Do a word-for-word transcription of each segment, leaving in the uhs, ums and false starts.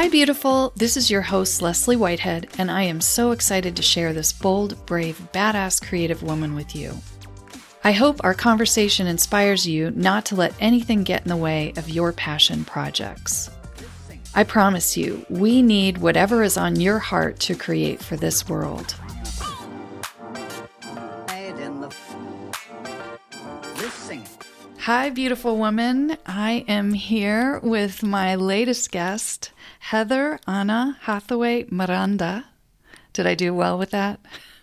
Hi, beautiful. This is your host, Leslie Whitehead, and I am so excited to share this bold, brave, badass creative woman with you. I hope our conversation inspires you not to let anything get in the way of your passion projects. I promise you, we need whatever is on your heart to create for this world. Hi, beautiful woman. I am here with my latest guest, Heather Anna Hathaway Miranda. Did I do well with that?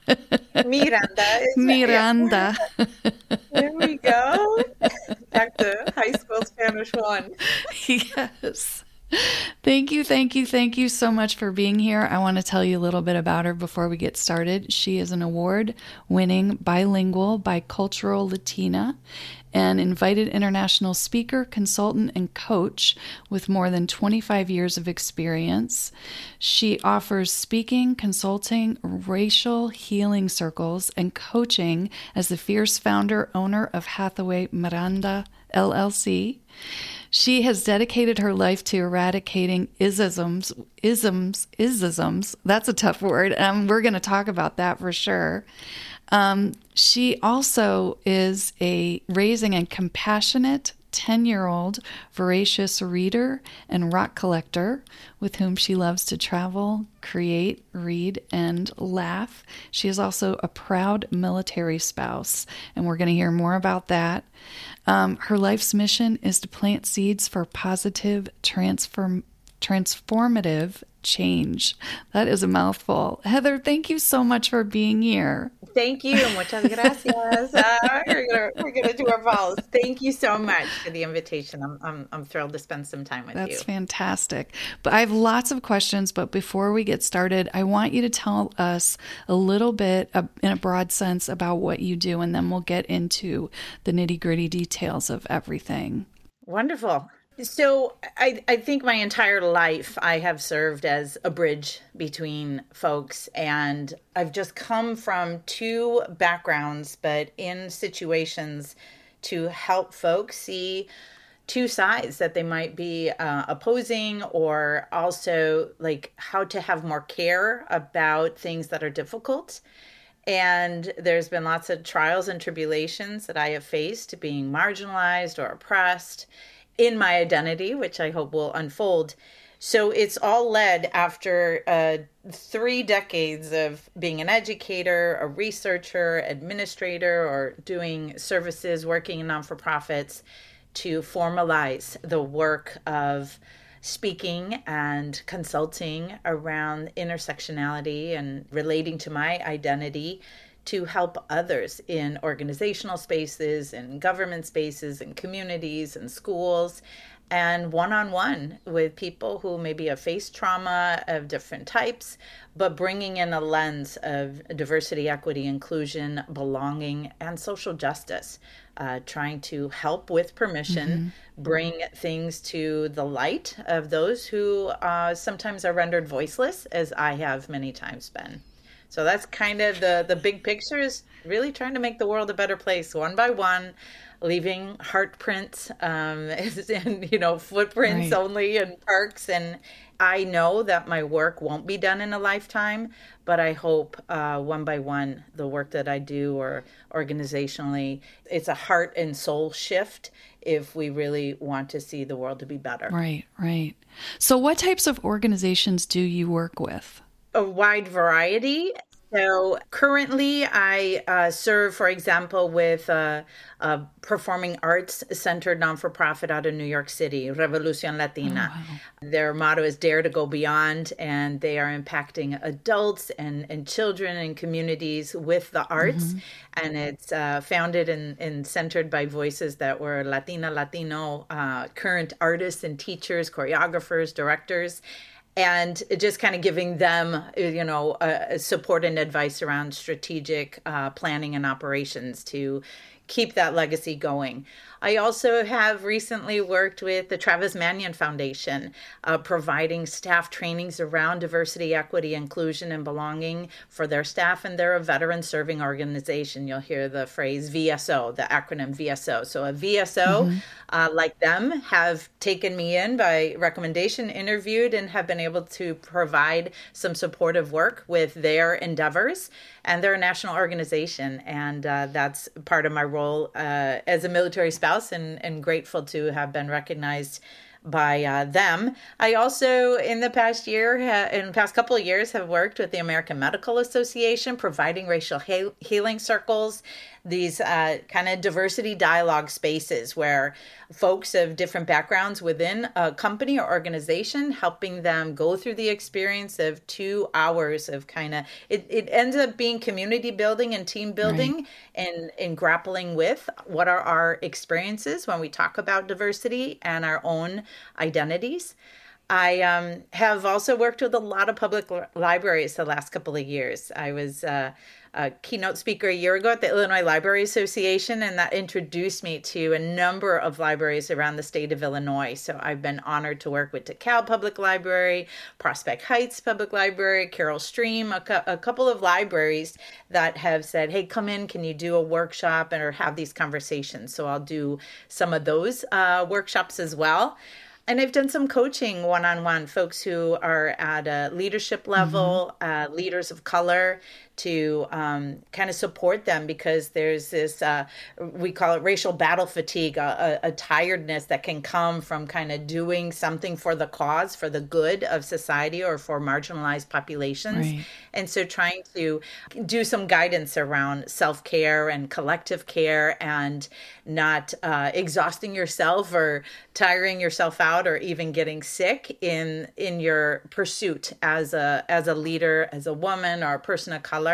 Miranda. Miranda. There we go. Back to high school Spanish one. Yes. Thank you, thank you, thank you so much for being here. I want to tell you a little bit about her before we get started. She is an award-winning bilingual, bicultural Latina, an invited international speaker, consultant, and coach with more than twenty-five years of experience. She offers speaking, consulting, racial healing circles, and coaching as the fierce founder, owner of Hathaway Miranda, L L C. She has dedicated her life to eradicating isms, isms, isms. That's a tough word. Um, we're going to talk about that for sure. Um, she also is a raising a compassionate ten-year-old voracious reader and rock collector with whom she loves to travel, create, read, and laugh. She is also a proud military spouse, and we're going to hear more about that. Um, her life's mission is to plant seeds for positive, transform, transformative change. That is a mouthful. Heather, thank you so much for being here. Thank you. Muchas gracias. Uh, we're gonna we're gonna do our vows. Thank you so much for the invitation. I'm I'm I'm thrilled to spend some time with That's you. That's fantastic. But I have lots of questions. But before we get started, I want you to tell us a little bit, uh, in a broad sense, about what you do, and then we'll get into the nitty gritty details of everything. Wonderful. So I, I think my entire life I have served as a bridge between folks, and I've just come from two backgrounds, but in situations to help folks see two sides that they might be uh, opposing, or also like how to have more care about things that are difficult. And there's been lots of trials and tribulations that I have faced, being marginalized or oppressed in my identity, which I hope will unfold. So it's all led after uh, three decades of being an educator, a researcher, administrator, or doing services, working in non-for-profits, to formalize the work of speaking and consulting around intersectionality and relating to my identity, to help others in organizational spaces and government spaces and communities and schools, and one-on-one with people who maybe have faced trauma of different types, but bringing in a lens of diversity, equity, inclusion, belonging, and social justice, uh, trying to help with permission, mm-hmm. bring things to the light of those who uh, sometimes are rendered voiceless, as I have many times been. So that's kind of the, the big picture, is really trying to make the world a better place one by one, leaving heart prints um, and, you know, footprints right. only in parks. And I know that my work won't be done in a lifetime, but I hope uh, one by one, the work that I do or organizationally, it's a heart and soul shift if we really want to see the world to be better. Right, right. So what types of organizations do you work with? A wide variety. So currently I uh, serve, for example, with a, a performing arts centered non-for-profit out of New York City, Revolucion Latina. Oh, wow. Their motto is Dare to Go Beyond, and they are impacting adults and, and children and communities with the arts. Mm-hmm. And it's uh, founded and, and centered by voices that were Latina, Latino, uh, current artists and teachers, choreographers, directors, and just kind of giving them, you know, uh, support and advice around strategic uh, planning and operations to keep that legacy going. I also have recently worked with the Travis Manion Foundation, uh, providing staff trainings around diversity, equity, inclusion, and belonging for their staff, and they're a veteran serving organization. You'll hear the phrase V S O, the acronym V S O. So a V S O, mm-hmm. uh, like them, have taken me in by recommendation, interviewed, and have been able to provide some supportive work with their endeavors. And they're a national organization, and uh, that's part of my role uh, as a military spouse, and, and grateful to have been recognized by uh, them. I also, in the past year, ha- in the past couple of years, have worked with the American Medical Association, providing racial he- healing circles, these uh, kind of diversity dialogue spaces where folks of different backgrounds within a company or organization, helping them go through the experience of two hours of kind of, it, it ends up being community building and team building, right. and, and grappling with what are our experiences when we talk about diversity and our own identities. I um, have also worked with a lot of public l- libraries the last couple of years. I was uh, a keynote speaker a year ago at the Illinois Library Association, and that introduced me to a number of libraries around the state of Illinois. So I've been honored to work with DeKalb Public Library, Prospect Heights Public Library, Carol Stream, a, cu- a couple of libraries that have said, hey, come in, can you do a workshop and or have these conversations? So I'll do some of those uh, workshops as well. And I've done some coaching one-on-one, folks who are at a leadership level, mm-hmm. uh, leaders of color, to um, kind of support them, because there's this, uh, we call it racial battle fatigue, a, a, a tiredness that can come from kind of doing something for the cause, for the good of society or for marginalized populations. Right. And so trying to do some guidance around self-care and collective care, and not uh, exhausting yourself or tiring yourself out or even getting sick in in your pursuit as a as a leader, as a woman or a person of color.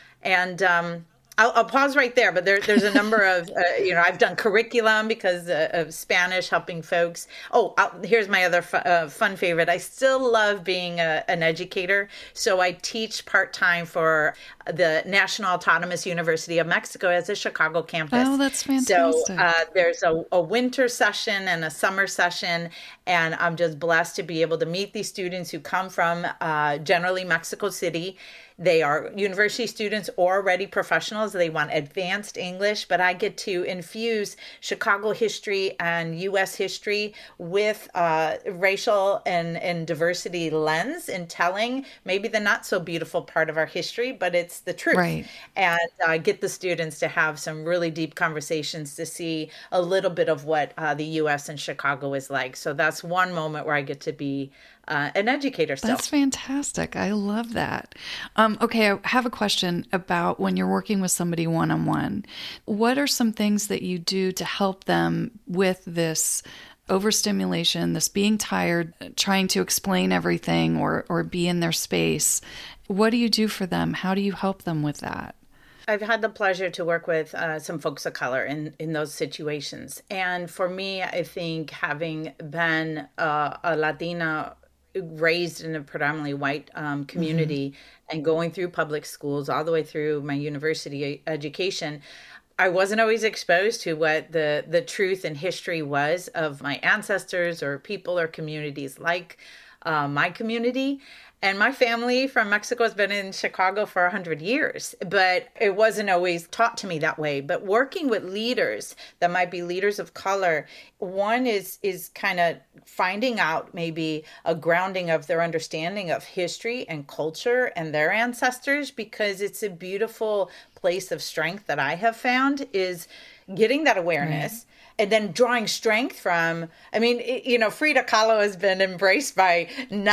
And um, I'll, I'll pause right there, but there, there's a number of, uh, you know, I've done curriculum because uh, of Spanish, helping folks. Oh, I'll, here's my other fu- uh, fun favorite. I still love being a, an educator. So I teach part-time for the National Autonomous University of Mexico as a Chicago campus. Oh, that's fantastic. So uh, there's a, a winter session and a summer session, and I'm just blessed to be able to meet these students who come from uh, generally Mexico City. They are university students or already professionals. They want advanced English, but I get to infuse Chicago history and U S history with uh, racial and, and diversity lens in telling maybe the not so beautiful part of our history, but it's the truth. Right. And uh, get the students to have some really deep conversations to see a little bit of what uh, the U S and Chicago is like. So that's one moment where I get to be Uh, an educator still. That's fantastic. I love that. Um, okay, I have a question about when you're working with somebody one-on-one. What are some things that you do to help them with this overstimulation, this being tired, trying to explain everything or, or be in their space? What do you do for them? How do you help them with that? I've had the pleasure to work with uh, some folks of color in, in those situations. And for me, I think having been uh, a Latina raised in a predominantly white um, community, mm-hmm. and going through public schools all the way through my university education, I wasn't always exposed to what the, the truth and history was of my ancestors or people or communities like uh, my community. And my family from Mexico has been in Chicago for one hundred years, but it wasn't always taught to me that way. But working with leaders that might be leaders of color, one is is kind of finding out maybe a grounding of their understanding of history and culture and their ancestors, because it's a beautiful place of strength that I have found, is getting that awareness. Right. And then drawing strength from, I mean, you know, Frida Kahlo has been embraced by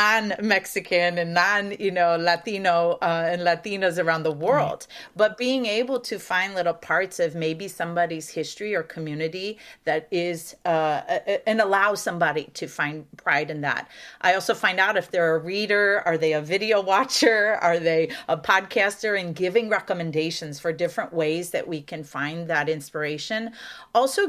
non-Mexican and non, you know, Latino uh, and Latinos around the world. Right. But being able to find little parts of maybe somebody's history or community that is, uh, and allow somebody to find pride in that. I also find out if they're a reader, are they a video watcher, are they a podcaster, and giving recommendations for different ways that we can find that inspiration. Also getting away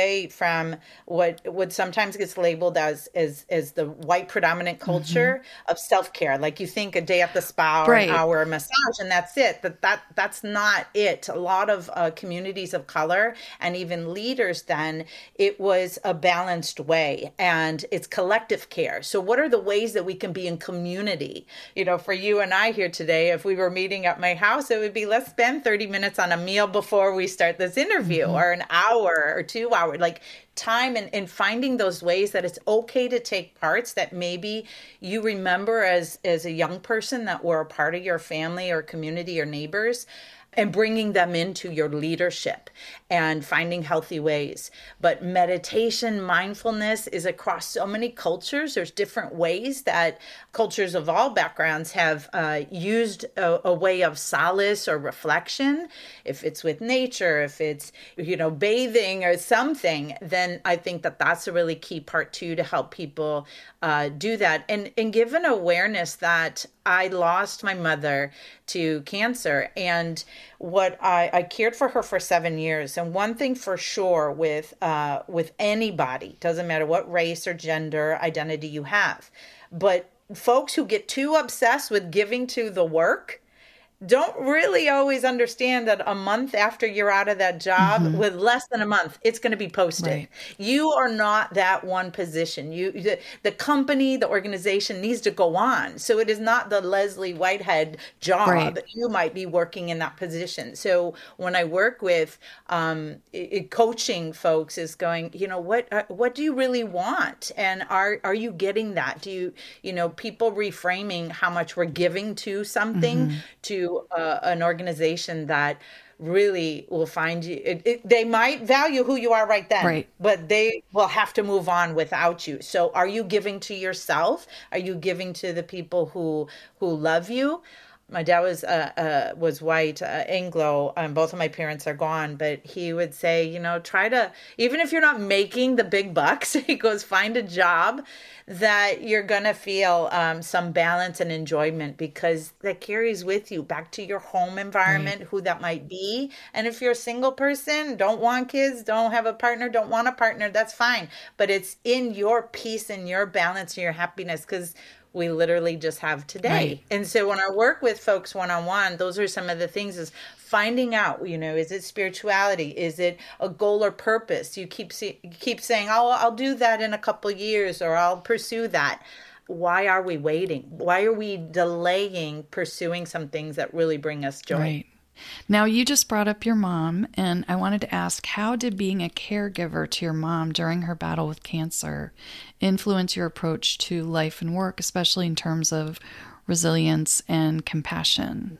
away from what what sometimes gets labeled as as as the white predominant culture mm-hmm. of self-care. Like you think a day at the spa or right. an hour massage and that's it. That that that's not it. A lot of uh, communities of color and even leaders then, it was a balanced way and it's collective care. So what are the ways that we can be in community? You know, for you and I here today, if we were meeting at my house, it would be let's spend thirty minutes on a meal before we start this interview mm-hmm. or an hour or two hours, like time and, and finding those ways that it's okay to take parts that maybe you remember as, as a young person that were a part of your family or community or neighbors, and bringing them into your leadership and finding healthy ways. But meditation, mindfulness is across so many cultures. There's different ways that cultures of all backgrounds have uh, used a, a way of solace or reflection. If it's with nature, if it's, you know, bathing or something, then I think that that's a really key part too, to help people uh, do that. And, and give an awareness that I lost my mother to cancer, and what I, I cared for her for seven years. And one thing for sure with uh, with anybody, doesn't matter what race or gender identity you have, but folks who get too obsessed with giving to the work don't really always understand that a month after you're out of that job, mm-hmm. with less than a month, it's going to be posted. Right. You are not that one position. You, the, the company, the organization needs to go on. So it is not the Leslie Whitehead job. Right. You might be working in that position. So when I work with um, it, coaching folks, is going, you know, what uh, what do you really want? And are are you getting that? Do you, you know, people reframing how much we're giving to something, mm-hmm. to Uh, an organization that really will find you. It, it, they might value who you are right then, right. but they will have to move on without you. So are you giving to yourself? Are you giving to the people who who love you? My dad was uh, uh, was white, uh, Anglo. Um, both of my parents are gone, but he would say, you know, try to, even if you're not making the big bucks, he goes, find a job that you're going to feel um, some balance and enjoyment, because that carries with you back to your home environment, right. who that might be. And if you're a single person, don't want kids, don't have a partner, don't want a partner, that's fine. But it's in your peace and your balance and your happiness, because we literally just have today. Right. And so when I work with folks one-on-one, those are some of the things, is finding out, you know, is it spirituality? Is it a goal or purpose? You keep see, you keep saying, oh, I'll do that in a couple of years, or I'll pursue that. Why are we waiting? Why are we delaying pursuing some things that really bring us joy? Right. Now, you just brought up your mom, and I wanted to ask, how did being a caregiver to your mom during her battle with cancer influence your approach to life and work, especially in terms of resilience and compassion?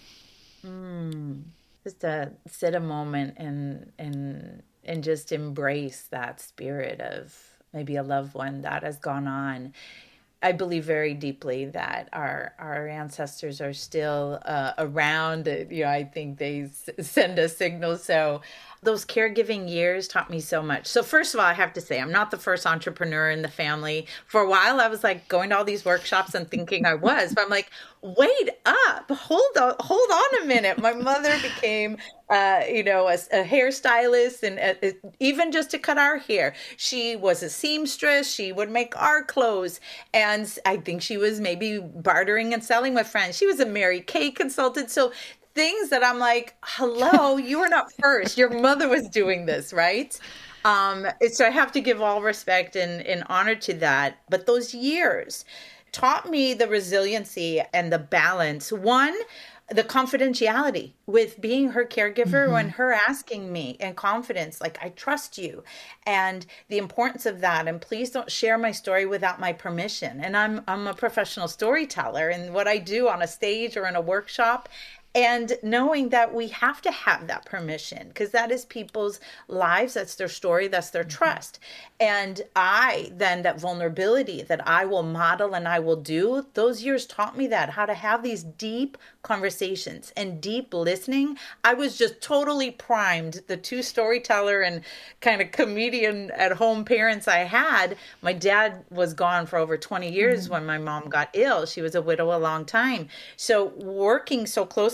Mm, just to sit a moment and and and just embrace that spirit of maybe a loved one that has gone on. I believe very deeply that our our ancestors are still uh, around. You know, I think they s- send us signals. So those caregiving years taught me so much. So first of all, I have to say, I'm not the first entrepreneur in the family. For a while, I was like going to all these workshops and thinking I was, but I'm like, wait up, hold on, hold on a minute. My mother became, uh, you know, a, a hairstylist, and uh, even just to cut our hair. She was a seamstress. She would make our clothes. And I think she was maybe bartering and selling with friends. She was a Mary Kay consultant. So things that I'm like, hello, you were not first. Your mother was doing this, right? Um, so I have to give all respect and, and honor to that. But those years taught me the resiliency and the balance. One, the confidentiality with being her caregiver, mm-hmm. when her asking me in confidence, like, I trust you, and the importance of that. And please don't share my story without my permission. And I'm I'm a professional storyteller, and what I do on a stage or in a workshop, and knowing that we have to have that permission, because that is people's lives. That's their story. That's their mm-hmm. trust. And I, then that vulnerability that I will model and I will do, those years taught me that, how to have these deep conversations and deep listening. I was just totally primed. The two storyteller and kind of comedian at home parents I had, my dad was gone for over twenty years mm-hmm. when my mom got ill. She was a widow a long time. So working so closely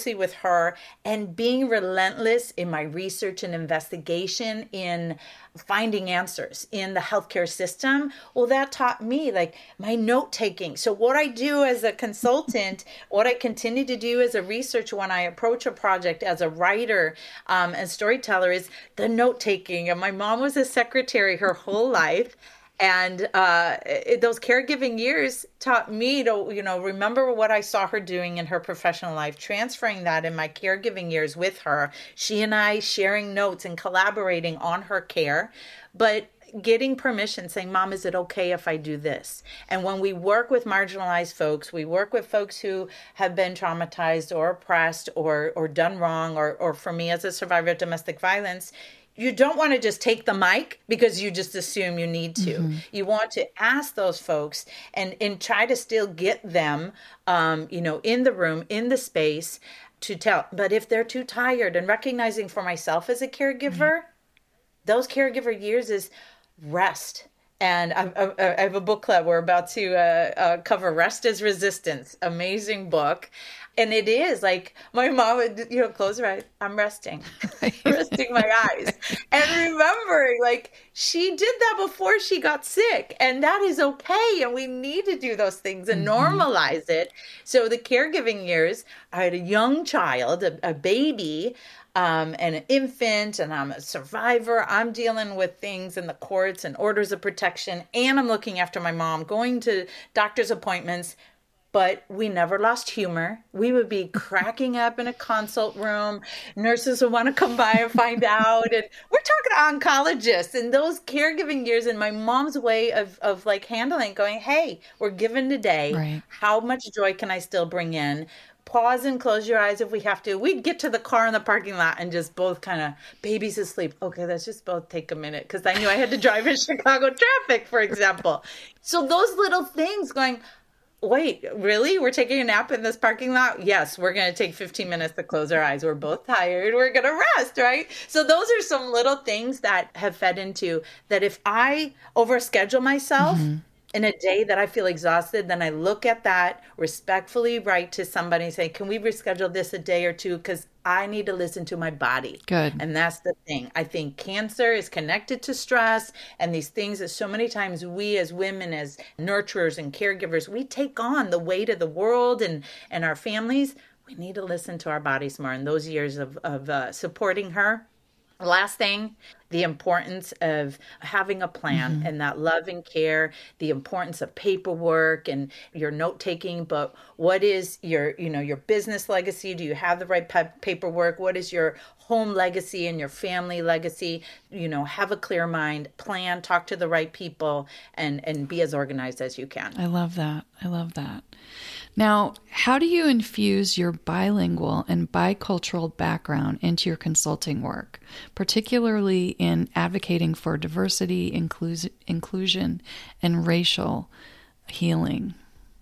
closely with her and being relentless in my research and investigation in finding answers in the healthcare system, well, that taught me like my note taking. So what I do as a consultant, what I continue to do as a researcher when I approach a project as a writer um, and storyteller is the note taking. And my mom was a secretary her whole life. And uh, it, those caregiving years taught me to, you know, remember what I saw her doing in her professional life, transferring that in my caregiving years with her. She and I sharing notes and collaborating on her care, but getting permission, saying, Mom, is it okay if I do this? And when we work with marginalized folks, we work with folks who have been traumatized or oppressed or or done wrong, or or for me as a survivor of domestic violence, you don't want to just take the mic because you just assume you need to. Mm-hmm. You want to ask those folks and, and try to still get them, um, you know, in the room, in the space to tell. But if they're too tired, and recognizing for myself as a caregiver, mm-hmm. those caregiver years is rest. And I, I, I have a book club. We're about to uh, uh, cover Rest is Resistance. Amazing book. And it is like my mom would, you know, close her eyes. I'm resting, resting my eyes. And remembering, like, she did that before she got sick. And that is okay. And we need to do those things and mm-hmm. normalize it. So the caregiving years, I had a young child, a, a baby, um, and an infant, and I'm a survivor. I'm dealing with things in the courts and orders of protection. And I'm looking after my mom, going to doctor's appointments. But we never lost humor. We would be cracking up in a consult room. Nurses would want to come by and find out. And we're talking to oncologists and those caregiving years, and my mom's way of, of like handling, going, hey, we're given today. Right. How much joy can I still bring in? Pause and close your eyes if we have to. We'd get to the car in the parking lot and just both kind of, babies asleep. Okay, let's just both take a minute, because I knew I had to drive in Chicago traffic, for example. So those little things going, wait, really? We're taking a nap in this parking lot? Yes, we're going to take fifteen minutes to close our eyes. We're both tired. We're going to rest, right? So those are some little things that have fed into that. If I overschedule myself mm-hmm. in a day that I feel exhausted, then I look at that, respectfully write to somebody and say, can we reschedule this a day or two? Because I need to listen to my body. Good. And that's the thing. I think cancer is connected to stress and these things that so many times we as women, as nurturers and caregivers, we take on the weight of the world and, and our families. We need to listen to our bodies more in those years of, of uh, supporting her. Last thing, the importance of having a plan mm-hmm. and that love and care, the importance of paperwork and your note taking. But what is your, you know, your business legacy? Do you have the right pa- paperwork? What is your home legacy and your family legacy? You know, have a clear mind, plan, talk to the right people, and, and be as organized as you can. I love that. I love that. Now, how do you infuse your bilingual and bicultural background into your consulting work, particularly in advocating for diversity, inclus- inclusion, and racial healing?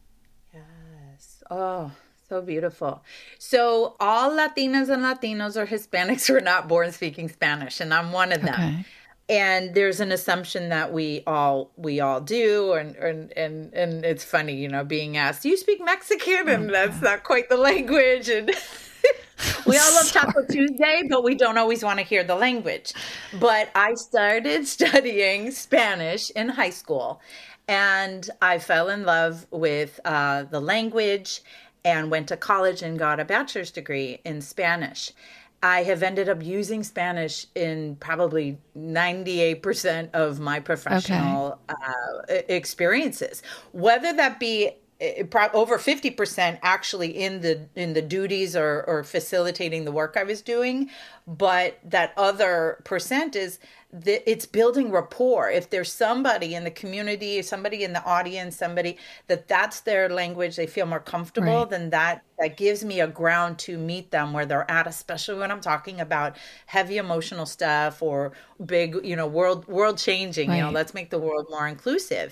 Yes. Oh, so beautiful. So all Latinas and Latinos or Hispanics were not born speaking Spanish, and I'm one of them. Okay. And there's an assumption that we all we all do, and and and, and it's funny, you know, being asked, do you speak Mexican? And oh, that's not quite the language. And we all love Taco Tuesday, but we don't always want to hear the language. But I started studying Spanish in high school, and I fell in love with uh, the language and went to college and got a bachelor's degree in Spanish. I have ended up using Spanish in probably ninety-eight percent of my professional okay. uh, experiences, whether that be over fifty percent actually in the in the duties or, or facilitating the work I was doing. But that other percent is that it's building rapport. If there's somebody in the community, somebody in the audience, somebody that that's their language, they feel more comfortable, right. then that, that gives me a ground to meet them where they're at, especially when I'm talking about heavy emotional stuff or big, you know, world world changing, right. you know, let's make the world more inclusive.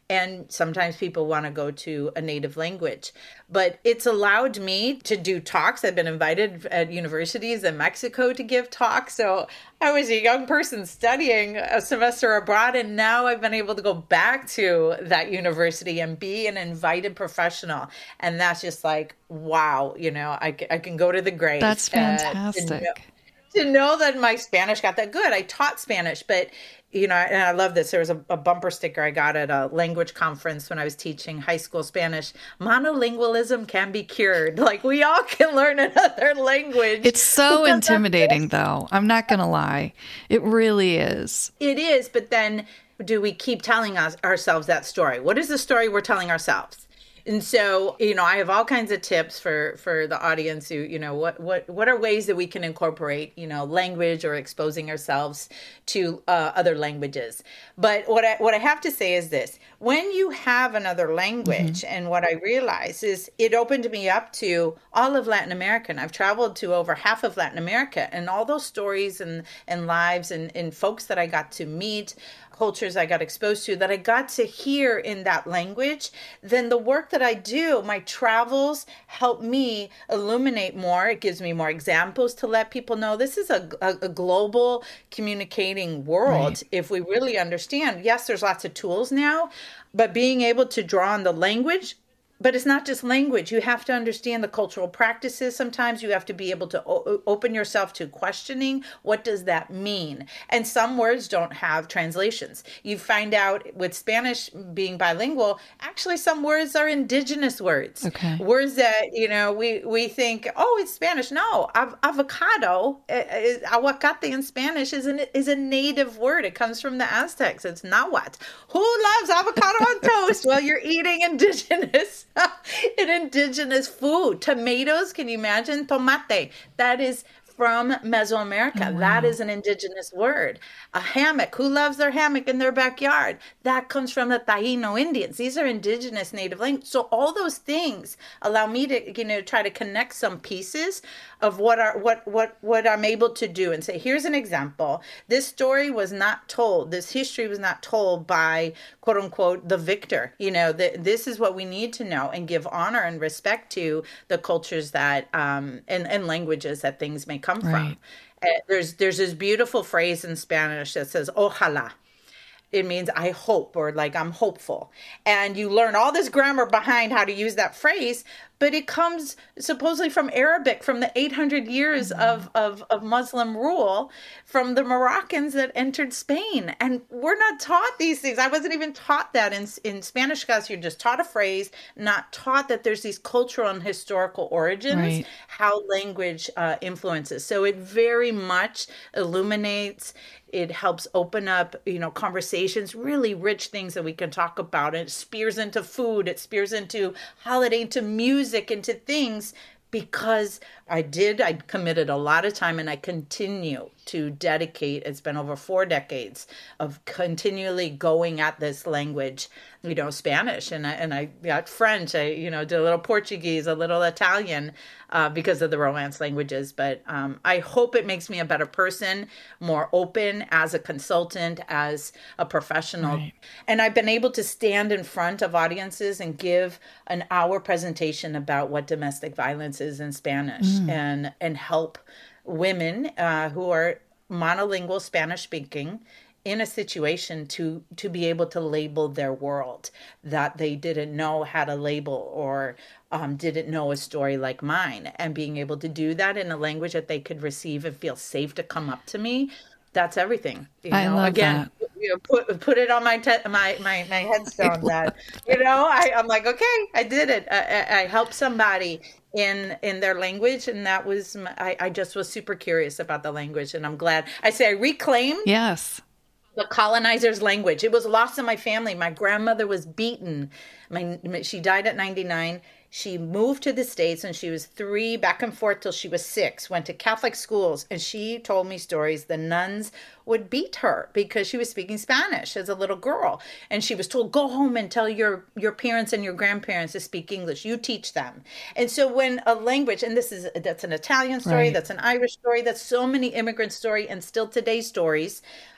And sometimes people want to go to a native language. But it's allowed me to do talks. I've been invited at universities in Mexico to give talks. So I was a young person studying a semester abroad, and now I've been able to go back to that university and be an invited professional. And that's just like, wow, you know, I, I can go to the grave. That's fantastic. Uh, to, know, to know that my Spanish got that good. I taught Spanish, but you know, and I love this. There was a, a bumper sticker I got at a language conference when I was teaching high school Spanish. Monolingualism can be cured. Like, we all can learn another language. It's so intimidating, though. I'm not going to lie. It really is. It is. But then do we keep telling us ourselves that story? What is the story we're telling ourselves? And so, you know, I have all kinds of tips for, for the audience who, you know, what, what, what are ways that we can incorporate, you know, language or exposing ourselves to uh, other languages. But what I, what I have to say is this: when you have another language, mm-hmm. and what I realized is it opened me up to all of Latin America. And I've traveled to over half of Latin America, and all those stories and, and lives and, and folks that I got to meet, cultures I got exposed to, that I got to hear in that language, then the work that I do, my travels, help me illuminate more. It gives me more examples to let people know this is a, a, a global communicating world. Right. If we really understand, yes, there's lots of tools now, but being able to draw on the language. But it's not just language. You have to understand the cultural practices. Sometimes you have to be able to o- open yourself to questioning, what does that mean? And some words don't have translations. You find out with Spanish being bilingual, actually some words are indigenous words. Okay. Words that, you know, we, we think, oh, it's Spanish. No, av- avocado, uh, is, aguacate in Spanish is, an, is a native word. It comes from the Aztecs. It's nahuatl. Who loves avocado on toast? Well, you're eating indigenous an indigenous food. Tomatoes, can you imagine? Tomate. That is from Mesoamerica. Oh, wow. That is an indigenous word. A hammock. Who loves their hammock in their backyard? That comes from the Taino Indians. These are indigenous native languages. So all those things allow me to, you know, try to connect some pieces of what are what what what I'm able to do and say, here's an example. This story was not told. This history was not told by quote unquote the victor. You know, that this is what we need to know and give honor and respect to the cultures that um and, and languages that things may come right. from. Uh, there's there's this beautiful phrase in Spanish that says ojalá. It means I hope, or like I'm hopeful. And you learn all this grammar behind how to use that phrase, but it comes supposedly from Arabic, from the eight hundred years mm-hmm. of, of, of Muslim rule, from the Moroccans that entered Spain. And we're not taught these things. I wasn't even taught that in, in Spanish class. You're just taught a phrase, not taught that there's these cultural and historical origins, right. how language uh, influences. So it very much illuminates. It helps open up, you know, conversations, really rich things that we can talk about. It spears into food. It spears into holiday, into music, into things, because I did, I committed a lot of time, and I continue to dedicate, it's been over four decades of continually going at this language, you know, Spanish, and I, and I got French, I, you know, did a little Portuguese, a little Italian, uh, because of the Romance languages. But um, I hope it makes me a better person, more open as a consultant, as a professional. Right. And I've been able to stand in front of audiences and give an hour presentation about what domestic violence is in Spanish, mm. and, and help women uh, who are monolingual Spanish speaking in a situation to to be able to label their world that they didn't know how to label, or um, didn't know a story like mine, and being able to do that in a language that they could receive and feel safe to come up to me. That's everything. You know, I love again, that. You know, put put it on my te- my, my my headstone that, you know, I, I'm like, okay, I did it. I, I, I helped somebody in in their language, and that was my, I, I just was super curious about the language, and I'm glad. I say I reclaimed yes the colonizer's language. It was lost in my family. My grandmother was beaten. My she died at ninety-nine. She moved to the States when she was three, back and forth till she was six, went to Catholic schools, and she told me stories. The nuns would beat her because she was speaking Spanish as a little girl. And she was told, go home and tell your, your parents and your grandparents to speak English. You teach them. And so when a language, and this is, that's an Italian story, right. that's an Irish story, that's so many immigrant story, and still today's stories,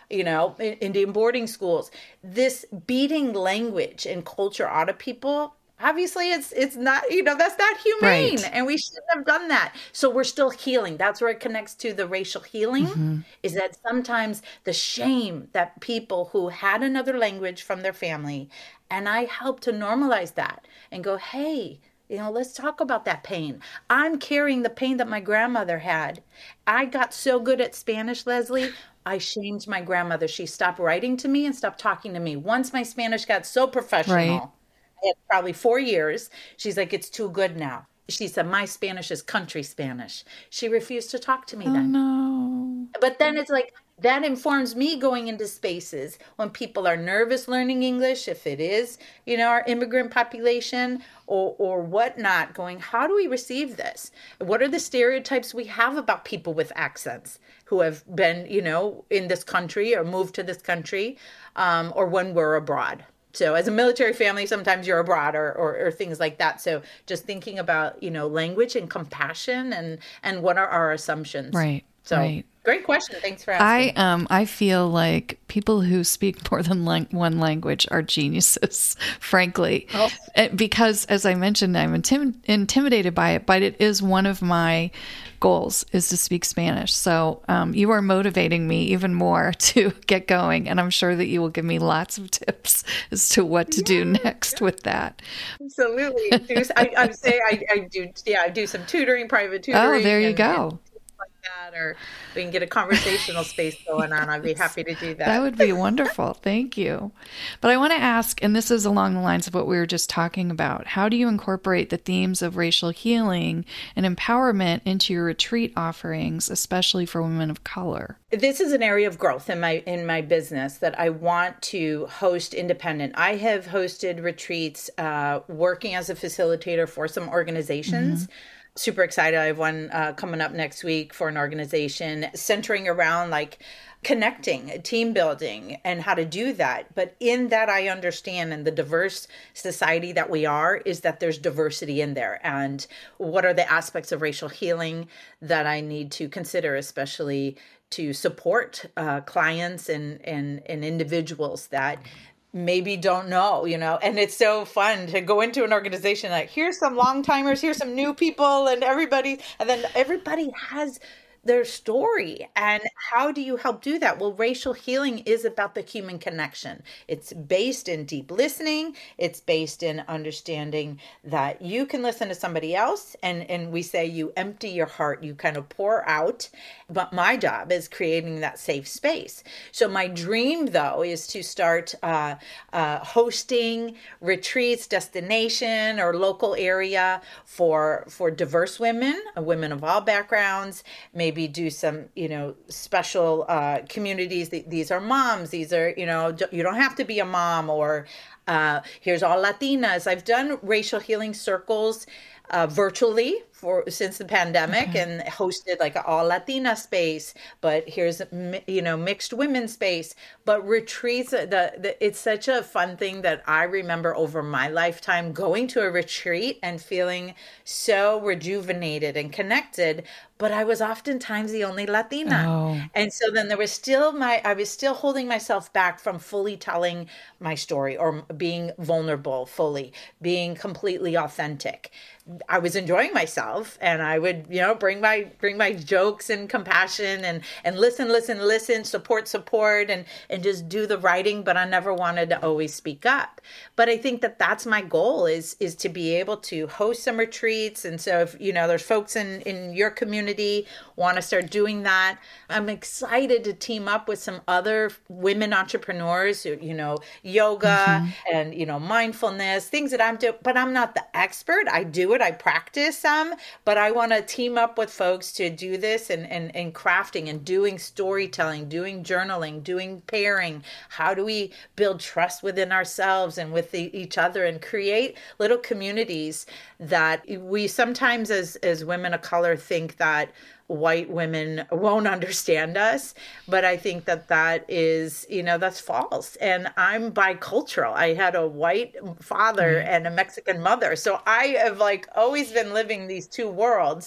you know, Indian boarding schools. This beating language and culture out of people, obviously it's it's not, you know, that's not humane. Right. And we shouldn't have done that. So we're still healing. That's where it connects to the racial healing, Mm-hmm. is that sometimes the shame that people who had another language from their family, and I help to normalize that and go, hey, you know, let's talk about that pain. I'm carrying the pain that my grandmother had. I got so good at Spanish, Leslie, I shamed my grandmother. She stopped writing to me and stopped talking to me. Once my Spanish got so professional, Right. I had probably four years, she's like, it's too good now. She said, my Spanish is country Spanish. She refused to talk to me Oh, then. no. But then it's like, that informs me going into spaces when people are nervous learning English, if it is, you know, our immigrant population or, or whatnot, going, how do we receive this? What are the stereotypes we have about people with accents who have been, you know, in this country or moved to this country, um, or when we're abroad? So as a military family, sometimes you're abroad or, or, or things like that. So just thinking about, you know, language and compassion and, and what are our assumptions? Right. So Right. great question. Thanks for I asking. um I feel like people who speak more than lang- one language are geniuses, frankly, Oh. Eh, because as I mentioned, I'm intim- intimidated by it, but it is one of my goals is to speak Spanish. So um, you are motivating me even more to get going, and I'm sure that you will give me lots of tips as to what to do next with that. Absolutely. Do, I, I say I, I do. Yeah, I do some tutoring, private tutoring. Oh, there you and, go. and things like that, or we can get a conversational space going on. I'd be happy to do that. That would be wonderful. Thank you. But I want to ask, and this is along the lines of what we were just talking about, how do you incorporate the themes of racial healing and empowerment into your retreat offerings, especially for women of color? This is an area of growth in my in my business that I want to host independent. I have hosted retreats, uh, working as a facilitator for some organizations. Mm-hmm. Super excited. I have one uh, coming up next week for an organization centering around like connecting, team building, and how to do that. But in that, I understand, and the diverse society that we are, is that there's diversity in there. And what are the aspects of racial healing that I need to consider, especially to support uh, clients and, and, and individuals that maybe don't know, you know, and it's so fun to go into an organization like, here's some long timers, here's some new people, and everybody, and then everybody has their story. And how do you help do that? Well, racial healing is about the human connection. It's based in deep listening. It's based in understanding that you can listen to somebody else. And, and we say you empty your heart, you kind of pour out. But my job is creating that safe space. So my dream, though, is to start uh, uh, hosting retreats, destination or local area for, for diverse women, women of all backgrounds, maybe do some, you know, special uh, communities. These are moms. These are, you know, you don't have to be a mom, or uh, here's all Latinas. I've done racial healing circles uh, virtually for since the pandemic, okay, and hosted like an all Latina space, but here's, you know, mixed women space. But retreats, the, the it's such a fun thing that I remember over my lifetime going to a retreat and feeling so rejuvenated and connected. But I was oftentimes the only Latina. Oh. And so then there was still my, I was still holding myself back from fully telling my story or being vulnerable fully, being completely authentic. I was enjoying myself, and I would, you know, bring my bring my jokes and compassion and and listen, listen, listen, support, support, and and just do the writing. But I never wanted to always speak up. But I think that that's my goal is is to be able to host some retreats. And so if, you know, there's folks in in your community want to start doing that, I'm excited to team up with some other women entrepreneurs who, you know, yoga mm-hmm. and, you know, mindfulness, things that I'm doing, but I'm not the expert. I do it. I practice some, but I want to team up with folks to do this and, and, and crafting and doing storytelling, doing journaling, doing pairing. How do we build trust within ourselves and with the, each other and create little communities that we sometimes as, as women of color think that white women won't understand us. But I think that that is, you know, that's false. And I'm bicultural. I had a white father and a Mexican mother. So I have like always been living these two worlds.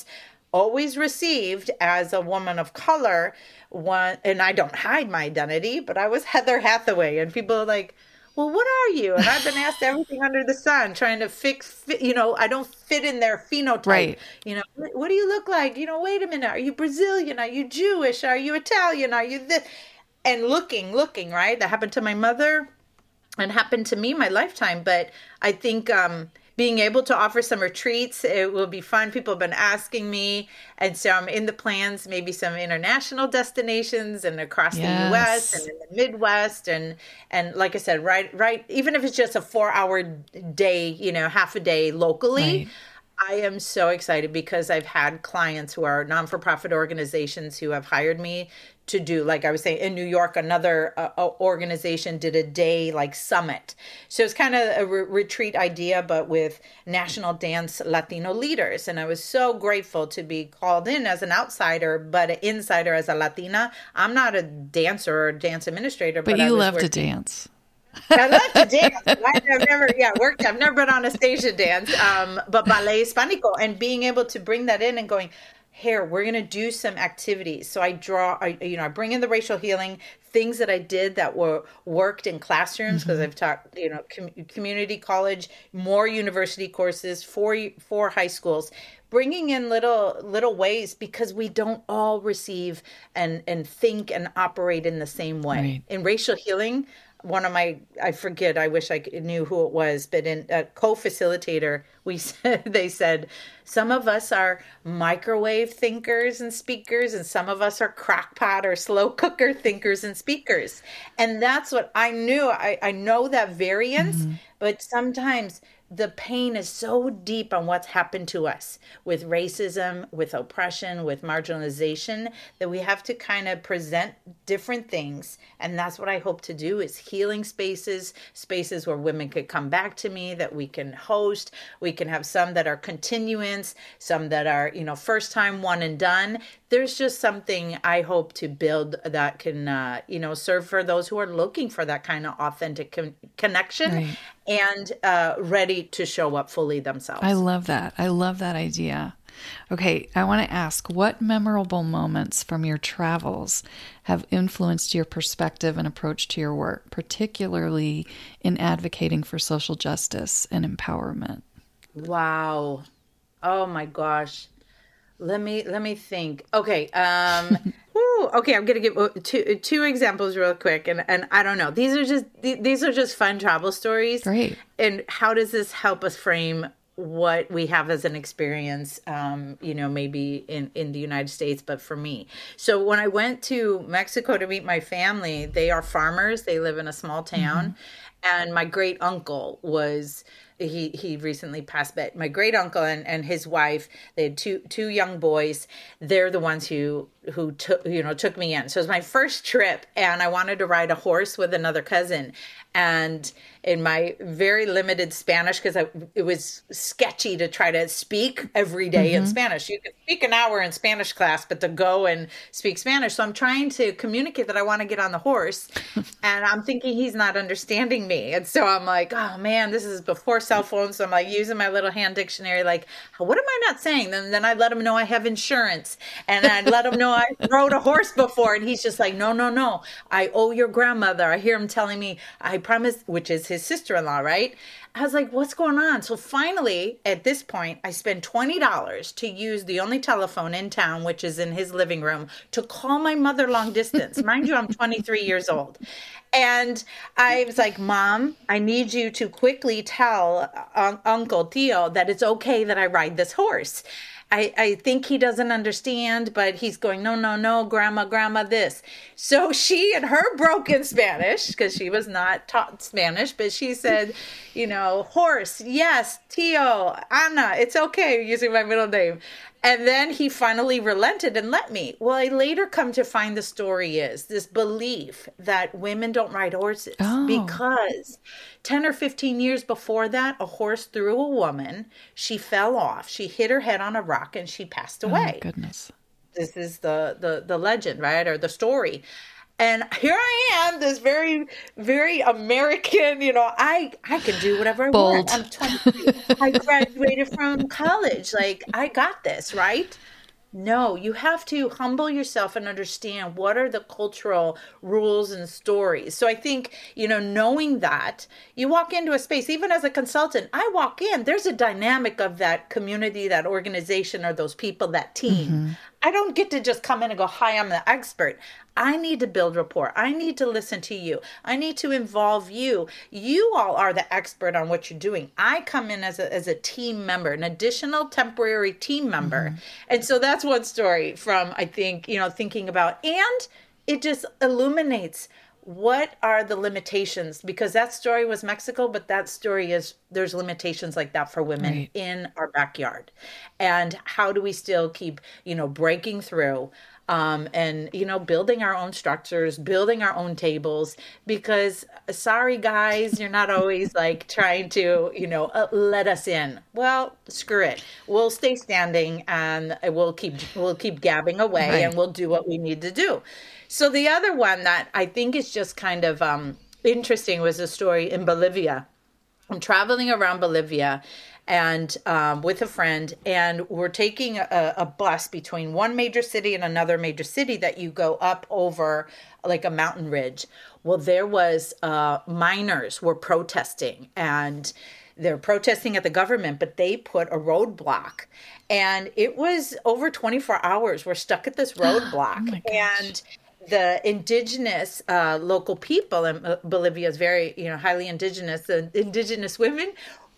always received as a woman of color one, and I don't hide my identity, but I was Heather Hathaway, and people are like, well, what are you? And I've been asked everything under the sun, trying to fix, fit, you know, I don't fit in their phenotype. Right. You know, what, what do you look like? You know, wait a minute. Are you Brazilian? Are you Jewish? Are you Italian? Are you this? And looking, looking, right? That happened to my mother and happened to me my lifetime. But I think um, being able to offer some retreats, it will be fun. People have been asking me. And so I'm in the plans, maybe some international destinations and across Yes. the U S and in the Midwest. And, and like I said, right, right. Even if it's just a four hour day, you know, half a day locally, Right. I am so excited because I've had clients who are non-for-profit organizations who have hired me to do, like I was saying, in New York, another uh, organization did a day like summit. So it's kind of a re- retreat idea, but with national dance Latino leaders. And I was so grateful to be called in as an outsider, but an insider as a Latina. I'm not a dancer or dance administrator, but, But I you was love to working- dance. I love to dance. I've never, yeah, worked. I've never been on a stage to dance, um, but ballet hispanico, and being able to bring that in and going, here, we're going to do some activities. So I draw, I, you know, I bring in the racial healing things that I did that were worked in classrooms because mm-hmm. I've taught, you know, com- community college, more university courses, four four high schools. Bringing in little little ways because we don't all receive and and think and operate in the same way. Right. In racial healing, one of my, I forget, I wish I knew who it was, but in a co-facilitator, we said, they said, some of us are microwave thinkers and speakers, and some of us are crockpot or slow cooker thinkers and speakers. And that's what I knew. I, I know that variance, mm-hmm. but sometimes the pain is so deep on what's happened to us with racism, with oppression, with marginalization, that we have to kind of present different things. And that's what I hope to do is healing spaces, spaces where women could come back to me, that we can host. We can have some that are continuance, some that are, you know, first time, one and done. There's just something I hope to build that can, uh, you know, serve for those who are looking for that kind of authentic con- connection right. and uh, ready to show up fully themselves. I love that. I love that idea. Okay, I want to ask, what memorable moments from your travels have influenced your perspective and approach to your work, particularly in advocating for social justice and empowerment? Wow. Oh my gosh. Let me let me think. Okay. Um, whew, okay, I'm gonna give two two examples real quick, and, and I don't know. These are just these are just fun travel stories. Great. And how does this help us frame what we have as an experience? Um, you know, maybe in in the United States, but for me. So when I went to Mexico to meet my family, they are farmers. They live in a small town, mm-hmm. and my great uncle was. He he recently passed, but my great uncle and, and his wife, they had two two young boys. They're the ones who who took you know took me in. So it was my first trip, and I wanted to ride a horse with another cousin. And in my very limited Spanish, because it was sketchy to try to speak every day mm-hmm. in Spanish. You could speak an hour in Spanish class, but to go and speak Spanish. So I'm trying to communicate that I want to get on the horse, and I'm thinking he's not understanding me. And so I'm like, oh man, this is before cell phones. So I'm like using my little hand dictionary, like, what am I not saying? Then then I let him know I have insurance, and I let him know I rode a horse before, and he's just like, no, no, no, I owe your grandmother. I hear him telling me, I promise, which is his sister-in-law, right? I was like, what's going on? So finally, at this point, I spend twenty dollars to use the only telephone in town, which is in his living room, to call my mother long distance. Mind you, I'm twenty-three years old. And I was like, Mom, I need you to quickly tell uh, Uncle Tio that it's okay that I ride this horse. I, I think he doesn't understand, but he's going, no, no, no, grandma, grandma, this. So she, in her broken Spanish, because she was not taught Spanish, but she said, you know, horse, yes, Tio, Ana, it's okay, using my middle name. And then he finally relented and let me. Well, I later come to find the story is this belief that women don't ride horses oh. because ten or fifteen years before that, a horse threw a woman. She fell off. She hit her head on a rock and she passed away. Oh, goodness. This is the, the, the legend, right? Or the story. And here I am, this very, very American, you know, I, I can do whatever I Bold. want. I'm twenty-three. I graduated from college. Like, I got this, right? No, you have to humble yourself and understand what are the cultural rules and stories. So I think, you know, knowing that you walk into a space, even as a consultant, I walk in, there's a dynamic of that community, that organization, or those people, that team. Mm-hmm. I don't get to just come in and go, hi, I'm the expert. I need to build rapport. I need to listen to you. I need to involve you. You all are the expert on what you're doing. I come in as a, as a team member, an additional temporary team member. Mm-hmm. And so that's one story from, I think, you know, thinking about, and it just illuminates what are the limitations, because that story was Mexico, but that story is, there's limitations like that for women right. in our backyard. And how do we still keep, you know, breaking through um, and, you know, building our own structures, building our own tables, because sorry, guys, you're not always like trying to, you know, uh, let us in. Well, screw it. We'll stay standing and we'll keep, we'll keep gabbing away right. and we'll do what we need to do. So the other one that I think is just kind of um, interesting was a story in Bolivia. I'm traveling around Bolivia and um, with a friend, and we're taking a, a bus between one major city and another major city that you go up over like a mountain ridge. Well, there was uh, miners were protesting, and they're protesting at the government, but they put a roadblock. And it was over twenty-four hours. We're stuck at this roadblock. Oh and the indigenous uh, local people in Bolivia is very, you know, highly indigenous. The indigenous women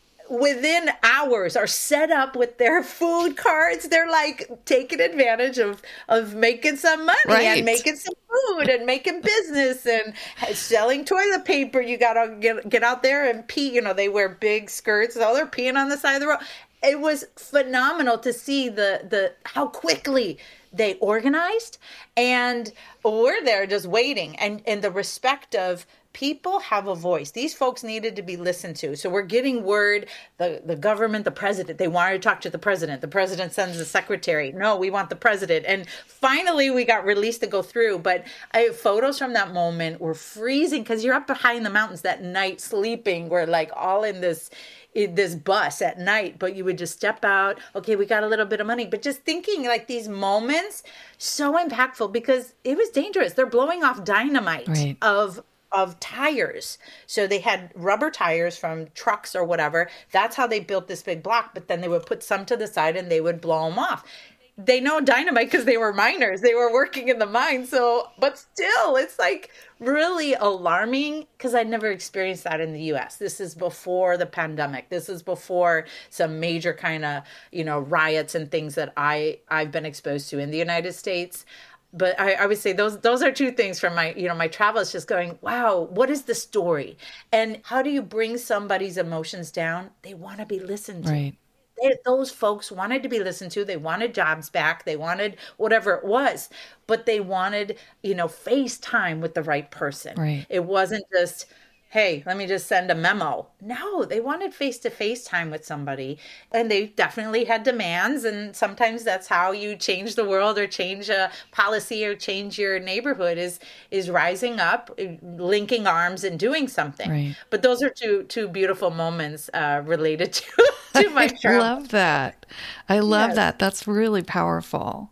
within hours are set up with their food carts. They're like taking advantage of, of making some money right. and making some food and making business and selling toilet paper. You got to get, get out there and pee. You know, they wear big skirts. So they're peeing on the side of the road. It was phenomenal to see the, the, how quickly they organized, and we're there just waiting, and, and the respect of people have a voice. These folks needed to be listened to. So we're getting word, the, the government, the president, they wanted to talk to the president. The president sends the secretary. No, we want the president. And finally we got released to go through. But I, photos from that moment were freezing, because you're up behind the mountains that night sleeping. We're like all in this in this bus at night, but you would just step out. Okay, we got a little bit of money, but just thinking like these moments, so impactful, because it was dangerous. They're blowing off dynamite right. of of tires. So they had rubber tires from trucks or whatever. That's how they built this big block. But then they would put some to the side and they would blow them off. They know dynamite because they were miners. They were working in the mine. So, but still, it's like really alarming, because I never experienced that in the U S. This is before the pandemic. This is before some major kind of, you know, riots and things that I, I've been exposed to in the United States. But I, I would say those those are two things from my, you know, my travel is just going, wow, what is the story? And how do you bring somebody's emotions down? They want to be listened to. Right. They, those folks wanted to be listened to. They wanted jobs back. They wanted whatever it was, but they wanted, you know, face time with the right person. Right. It wasn't just, hey, let me just send a memo. No, they wanted face-to-face time with somebody. And they definitely had demands. And sometimes that's how you change the world or change a policy or change your neighborhood is is rising up, linking arms and doing something. Right. But those are two two beautiful moments uh, related to, to my travel. I love that. I love yes. that. That's really powerful.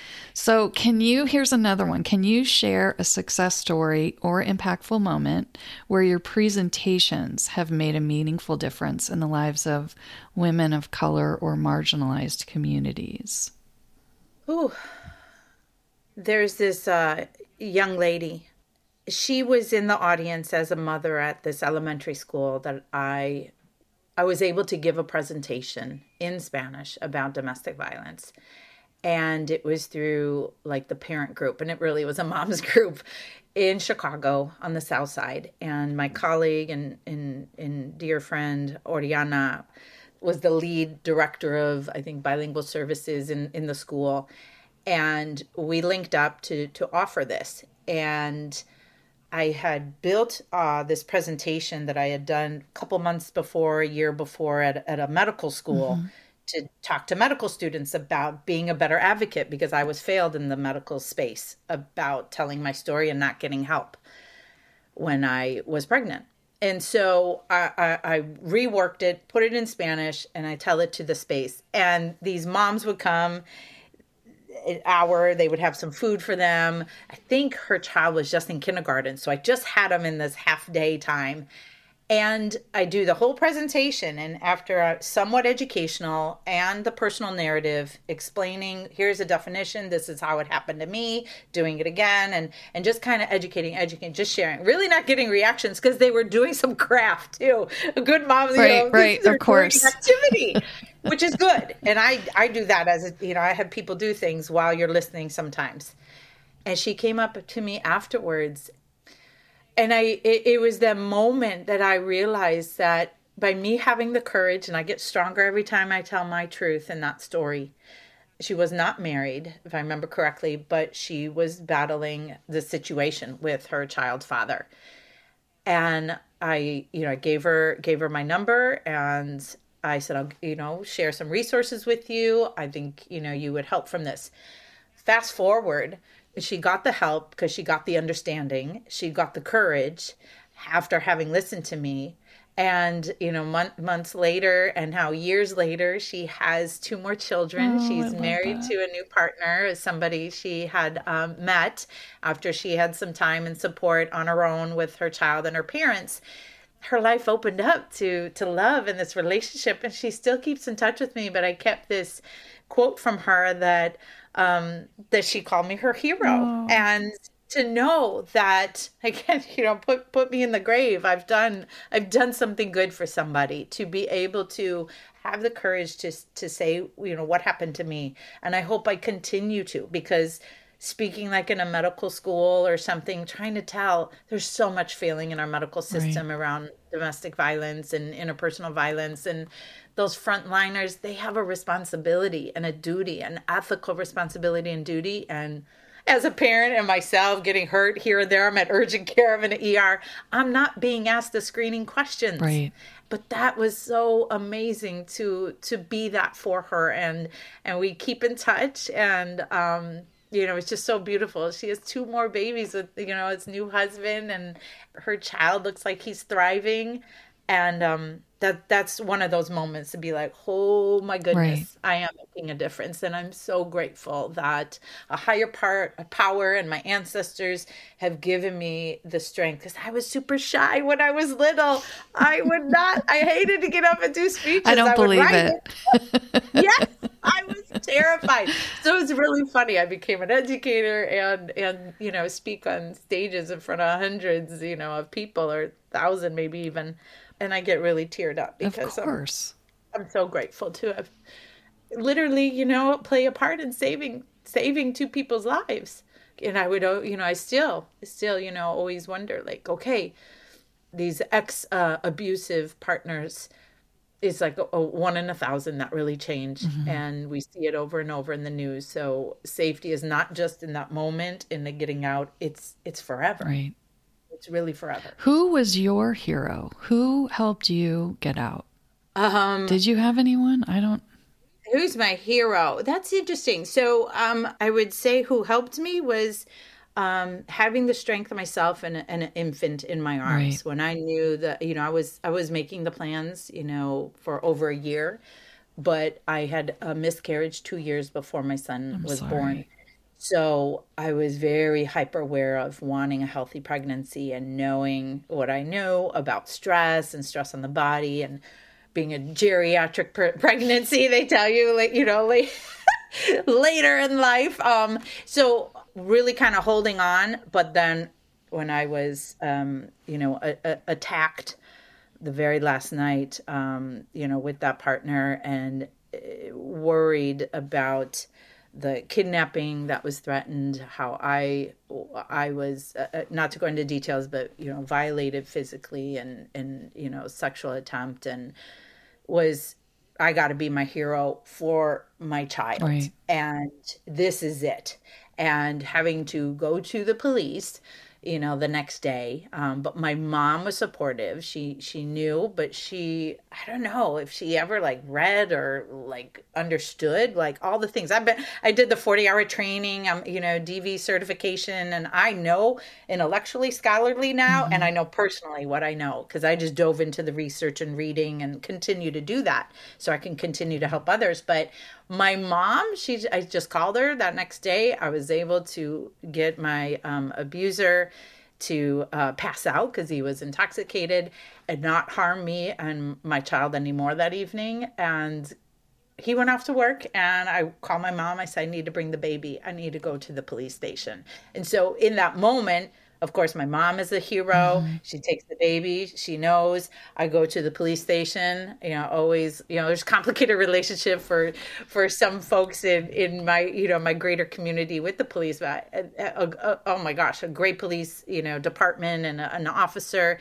So can you, here's another one. Can you share a success story or impactful moment where your presentations have made a meaningful difference in the lives of women of color or marginalized communities? Ooh, there's this uh, young lady. She was in the audience as a mother at this elementary school that I, I was able to give a presentation in Spanish about domestic violence. And it was through like the parent group, and it really was a mom's group in Chicago on the South Side. And my colleague and, and, and dear friend, Oriana, was the lead director of, I think, bilingual services in, in the school. And we linked up to, to offer this. And I had built uh, this presentation that I had done a couple months before, a year before at, at a medical school. Mm-hmm. To talk to medical students about being a better advocate, because I was failed in the medical space about telling my story and not getting help when I was pregnant. And so I, I, I reworked it, put it in Spanish, and I tell it to the space. And these moms would come an hour. They would have some food for them. I think her child was just in kindergarten. So I just had them in this half day time. And I do the whole presentation, and after a somewhat educational and the personal narrative, explaining, here's a definition, this is how it happened to me, doing it again, and and just kind of educating, educating, just sharing. Really not getting reactions because they were doing some craft too. A good mom, right, you know, right, of course, activity, which is good. And I I do that as a, you know, I have people do things while you're listening sometimes. And she came up to me afterwards. And I, it, it was that moment that I realized that by me having the courage, and I get stronger every time I tell my truth in that story. She was not married, if I remember correctly, but she was battling the situation with her child's father. And I, you know, I gave her, gave her my number, and I said, I'll, you know, share some resources with you. I think, you know, you would help from this. Fast forward. She got the help because she got the understanding. She got the courage after having listened to me. And, you know, month, months later and now years later, she has two more children. Oh, She's married that. to a new partner, somebody she had um, met after she had some time and support on her own with her child and her parents. Her life opened up to to love in this relationship, and she still keeps in touch with me. But I kept this quote from her that um, that she called me her hero. Oh. And to know that, again, you know, put put me in the grave. I've done I've done something good for somebody, to be able to have the courage to to say, you know, what happened to me. And I hope I continue to, because speaking like in a medical school or something, trying to tell, there's so much failing in our medical system right. around domestic violence and interpersonal violence. And those frontliners, they have a responsibility and a duty, an ethical responsibility and duty. And as a parent and myself getting hurt here and there, I'm at urgent care, I'm in an E R, I'm not being asked the screening questions. Right. But that was so amazing to to be that for her. And and we keep in touch, and um you know, it's just so beautiful. She has two more babies with, you know, his new husband, and her child looks like he's thriving. And um, that that's one of those moments to be like, oh my goodness, right. I am making a difference. And I'm so grateful that a higher part, a power, and my ancestors have given me the strength, because I was super shy when I was little. I would not, I hated to get up and do speeches. I don't I believe it. it. Yes, I was terrified. So it was really funny. I became an educator and, and, you know, speak on stages in front of hundreds, you know, of people, or thousand maybe even. And I get really teared up because of course. I'm, I'm so grateful to have literally, you know, play a part in saving saving two people's lives. And I would, you know, I still, still, you know, always wonder, like, okay, these ex uh, abusive partners is like a, a one in a thousand that really change. Mm-hmm. And we see it over and over in the news. So safety is not just in that moment in the getting out. It's it's forever. Right. It's really forever. Who was your hero? Who helped you get out? Um, Did you have anyone? I don't. Who's my hero? That's interesting. So um, I would say who helped me was um, having the strength of myself and, and an infant in my arms. Right. When I knew that, you know, I was I was making the plans, you know, for over a year, but I had a miscarriage two years before my son I'm was sorry. born. So I was very hyper aware of wanting a healthy pregnancy and knowing what I know about stress and stress on the body, and being a geriatric pre- pregnancy, they tell you, like, you know, like later in life. Um, so really kind of holding on. But then when I was, um, you know, a- a- attacked the very last night, um, you know, with that partner, and uh, worried about the kidnapping that was threatened, how I I was, uh, not to go into details, but, you know, violated physically, and, and you know, sexual attempt, and was, I got to be my hero for my child. Right. And this is it. And having to go to the police, you know, the next day. Um, but my mom was supportive. She she knew, but she, I don't know if she ever like read or like understood like all the things. I've been I did the forty hour training, um, you know, D V certification, and I know intellectually scholarly now, and Mm-hmm. I know personally what I know because I just dove into the research and reading and continue to do that so I can continue to help others. But my mom, she, I just called her that next day. I was able to get my um, abuser to uh, pass out because he was intoxicated and not harm me and my child anymore that evening. And he went off to work, and I called my mom. I said, I need to bring the baby. I need to go to the police station. And so in that moment, of course, my mom is a hero. Mm-hmm. She takes the baby. She knows. I go to the police station. You know, always, you know, there's a complicated relationship for for some folks in in my, you know, my greater community with the police. But uh, uh, uh, oh my gosh, a great police, you know, department and a, an officer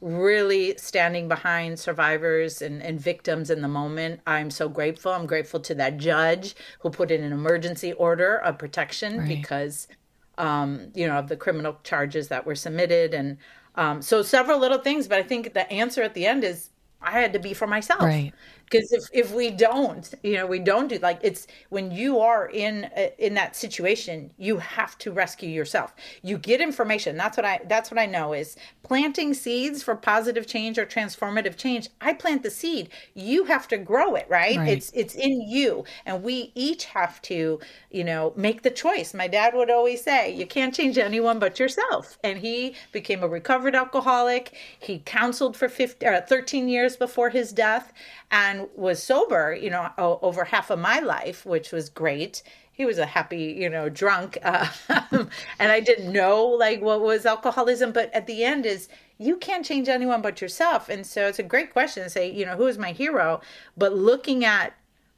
really standing behind survivors and, and victims in the moment. I'm so grateful. I'm grateful to that judge who put in an emergency order of protection Right. because um, you know, of the criminal charges that were submitted. And um, so several little things, but I think the answer at the end is I had to be for myself. Right. Because if, if we don't, you know, we don't do like it's when you are in uh, in that situation, you have to rescue yourself. You get information. That's what I that's what I know is planting seeds for positive change or transformative change. I plant the seed. You have to grow it, right? Right. It's it's in you, and we each have to, you know, make the choice. My dad would always say, "You can't change anyone but yourself." And he became a recovered alcoholic. He counseled for fifteen, uh, thirteen years before his death, and was sober, you know, over half of my life, which was great. He was a happy, you know, drunk. Uh, and I didn't know like what was alcoholism. But at the end is you can't change anyone but yourself. And so it's a great question to say, you know, who is my hero? But looking at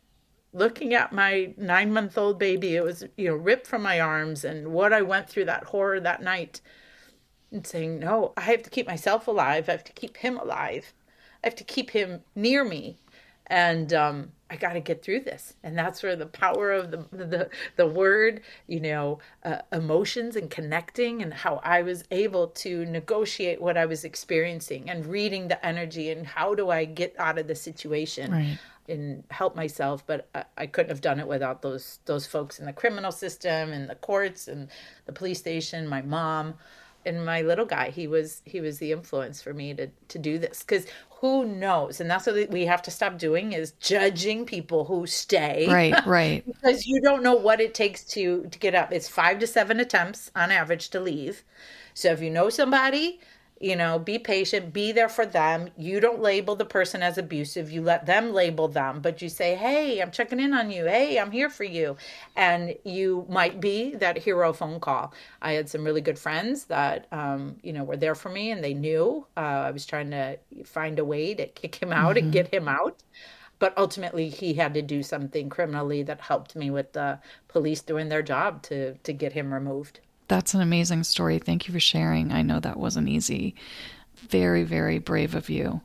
looking at my nine month old baby, it was, you know, ripped from my arms and what I went through that horror that night and saying, no, I have to keep myself alive. I have to keep him alive. I have to keep him near me, and um, I got to get through this. And that's where the power of the the the word, you know, uh, emotions and connecting, and how I was able to negotiate what I was experiencing and reading the energy and how do I get out of the situation Right. and help myself. But I, I couldn't have done it without those those folks in the criminal system and the courts and the police station, my mom. And my little guy, he was he was the influence for me to to do this because who knows? And that's what we have to stop doing is judging people who stay Right. Right. because you don't know what it takes to to get up. It's five to seven attempts on average to leave. So if you know somebody, you know, be patient, be there for them. You don't label the person as abusive. You let them label them, but you say, hey, I'm checking in on you. Hey, I'm here for you. And you might be that hero phone call. I had some really good friends that, um, you know, were there for me and they knew uh, I was trying to find a way to kick him out and Mm-hmm. get him out. But ultimately, he had to do something criminally that helped me with the police doing their job to to get him removed. That's an amazing story. Thank you for sharing. I know that wasn't easy. Very, very brave of you.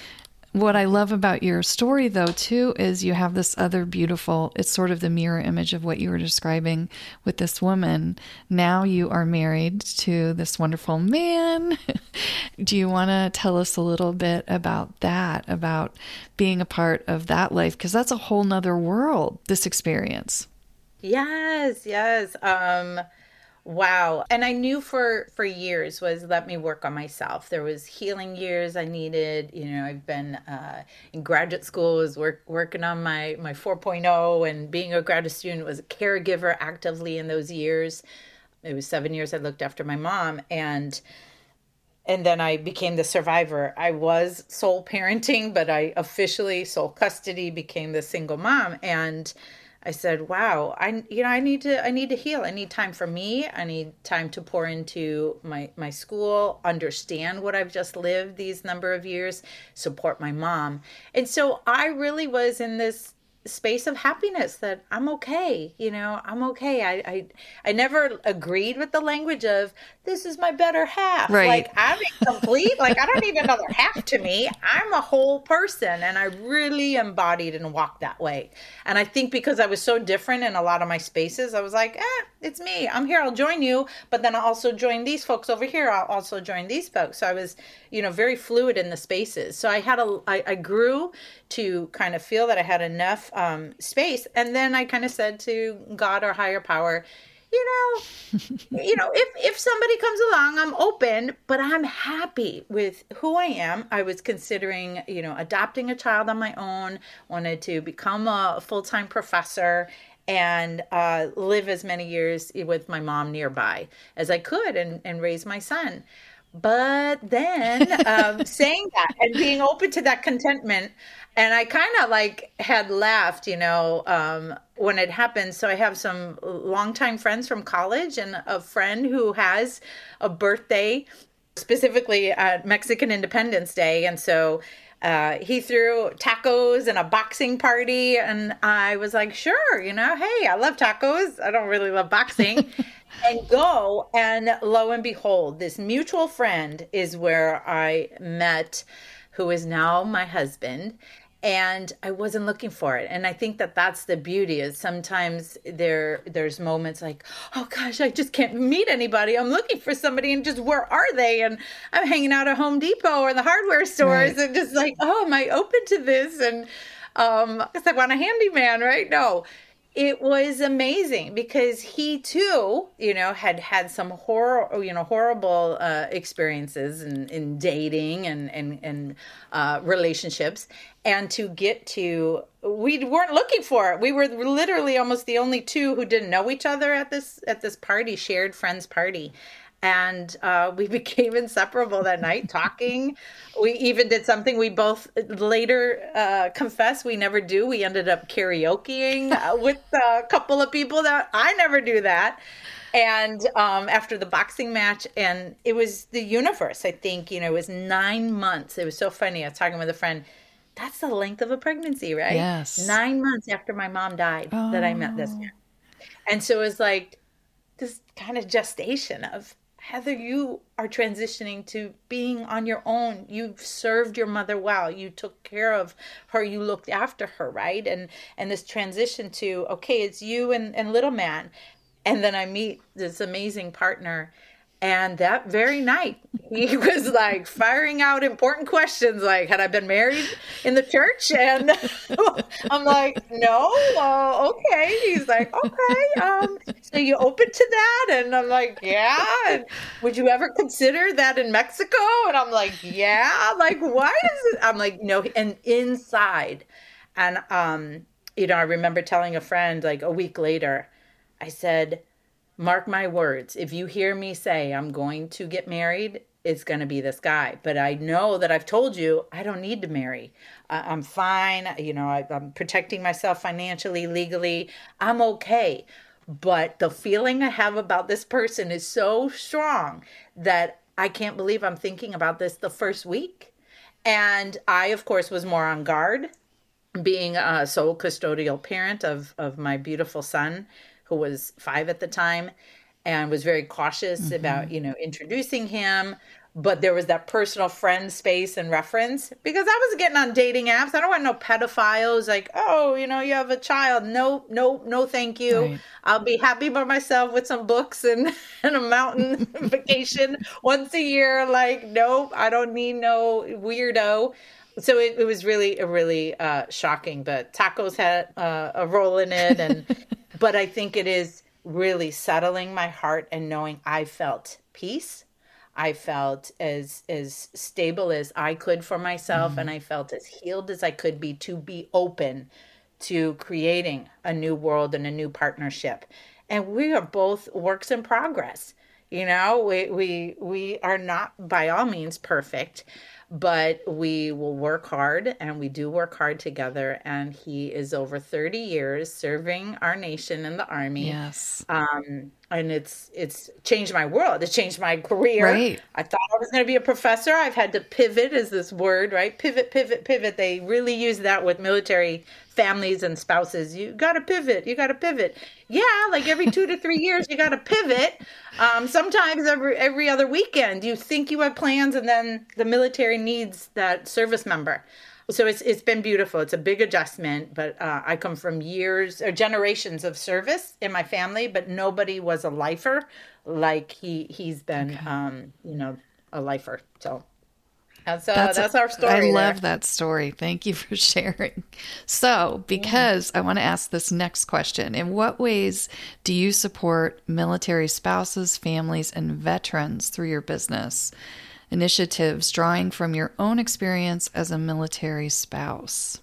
What I love about your story, though, too, is you have this other beautiful, it's sort of the mirror image of what you were describing with this woman. Now you are married to this wonderful man. Do you want to tell us a little bit about that, about being a part of that life? Because that's a whole nother world, this experience. Yes, yes. Um, wow. And I knew for for years was let me work on myself. There was healing years I needed. You know, I've been uh, in graduate school, was work, working on my my 4.0 and being a graduate student, was a caregiver actively in those years. It was seven years I looked after my mom, and and then I became the survivor. I was sole parenting, but I officially sole custody became the single mom. And I said, wow, I you know, I need to I need to heal. I need time for me. I need time to pour into my my school, understand what I've just lived these number of years, support my mom. And so I really was in this space of happiness that I'm okay. You know, I'm okay. I, I, I never agreed with the language of this is my better half. Right. Like I'm incomplete. Like I don't need another half to me. I'm a whole person. And I really embodied and walked that way. And I think because I was so different in a lot of my spaces, I was like, eh, it's me. I'm here. I'll join you. But then I'll also join these folks over here. I'll also join these folks. So I was, you know, very fluid in the spaces. So I had a, I, I grew to kind of feel that I had enough um, space. And then I kind of said to God or higher power, you know, you know, if, if somebody comes along, I'm open, but I'm happy with who I am. I was considering, you know, adopting a child on my own, wanted to become a full-time professor and uh, live as many years with my mom nearby as I could and, and raise my son. But then um, saying that and being open to that contentment, and I kind of like had laughed, you know, um, when it happened. So I have some longtime friends from college and a friend who has a birthday, specifically at Mexican Independence Day. And so uh, he threw tacos and a boxing party. And I was like, sure, you know, hey, I love tacos. I don't really love boxing. And go, and lo and behold, this mutual friend is where I met, who is now my husband, and I wasn't looking for it. And I think that that's the beauty, is sometimes there there's moments like, oh gosh, I just can't meet anybody. I'm looking for somebody, and just where are they? And I'm hanging out at Home Depot or the hardware stores, right. And just like, oh, am I open to this? And um, because I want a handyman, right? No. It was amazing because he too, you know, had had some horror, you know, horrible uh, experiences in, in dating and and and uh, relationships, and to get to, we weren't looking for it. We were literally almost the only two who didn't know each other at this at this party, shared friends party. And uh, we became inseparable that night, talking. We even did something we both later uh, confessed we never do. We ended up karaokeing uh, with a couple of people that I never do that. And um, after the boxing match, and it was the universe, I think, you know, it was nine months. It was so funny. I was talking with a friend. That's the length of a pregnancy, right? Yes. Nine months after my mom died oh. that I met this man. And so it was like this kind of gestation of, Heather, you are transitioning to being on your own. You've served your mother well. You took care of her. You looked after her, right? And and this transition to, okay, it's you and, and little man. And then I meet this amazing partner. And that very night, he was like firing out important questions, like, had I been married in the church? And I'm like, no, uh, okay. He's like, okay, um, so you open to that? And I'm like, yeah. And would you ever consider that in Mexico? And I'm like, yeah. Like, why is it? I'm like, no. And inside, and um, you know, I remember telling a friend like a week later, I said, mark my words, if you hear me say I'm going to get married, it's going to be this guy. But I know that I've told you I don't need to marry. Uh, I'm fine. You know, I, I'm protecting myself financially, legally. I'm okay. But the feeling I have about this person is so strong that I can't believe I'm thinking about this the first week. And I, of course, was more on guard, being a sole custodial parent of, of my beautiful son, who was five at the time, and was very cautious mm-hmm. about, you know, introducing him. But there was that personal friend space and reference, because I was getting on dating apps. I don't want no pedophiles like, oh, you know, you have a child. No, no, no, thank you. Right. I'll be happy by myself with some books and, and a mountain vacation once a year. Like, nope, I don't need no weirdo. So it, it was really, really uh, shocking. But tacos had uh, a role in it. And but I think it is really settling my heart and knowing I felt peace. I felt as as stable as I could for myself, mm-hmm. and I felt as healed as I could be to be open to creating a new world and a new partnership. And we are both works in progress. You know, we we we are not by all means perfect, but we will work hard, and we do work hard together. And he is over thirty years serving our nation in the Army. Yes. Um, and it's it's changed my world. It's changed my career. Right. I thought I was going to be a professor. I've had to pivot, is this word, right? Pivot, pivot, pivot. They really use that with military families and spouses. You got to pivot. You got to pivot. Yeah, like every two to three years, you got to pivot. Um, sometimes every every other weekend, you think you have plans, and then the military needs that service member. So it's it's been beautiful. It's a big adjustment, but uh, I come from years or generations of service in my family, but nobody was a lifer like he he's been, okay. um, you know, a lifer. So that's uh, that's, that's our story. I there. love that story. Thank you for sharing. So, because yeah. I want to ask this next question: in what ways do you support military spouses, families, and veterans through your business initiatives, drawing from your own experience as a military spouse?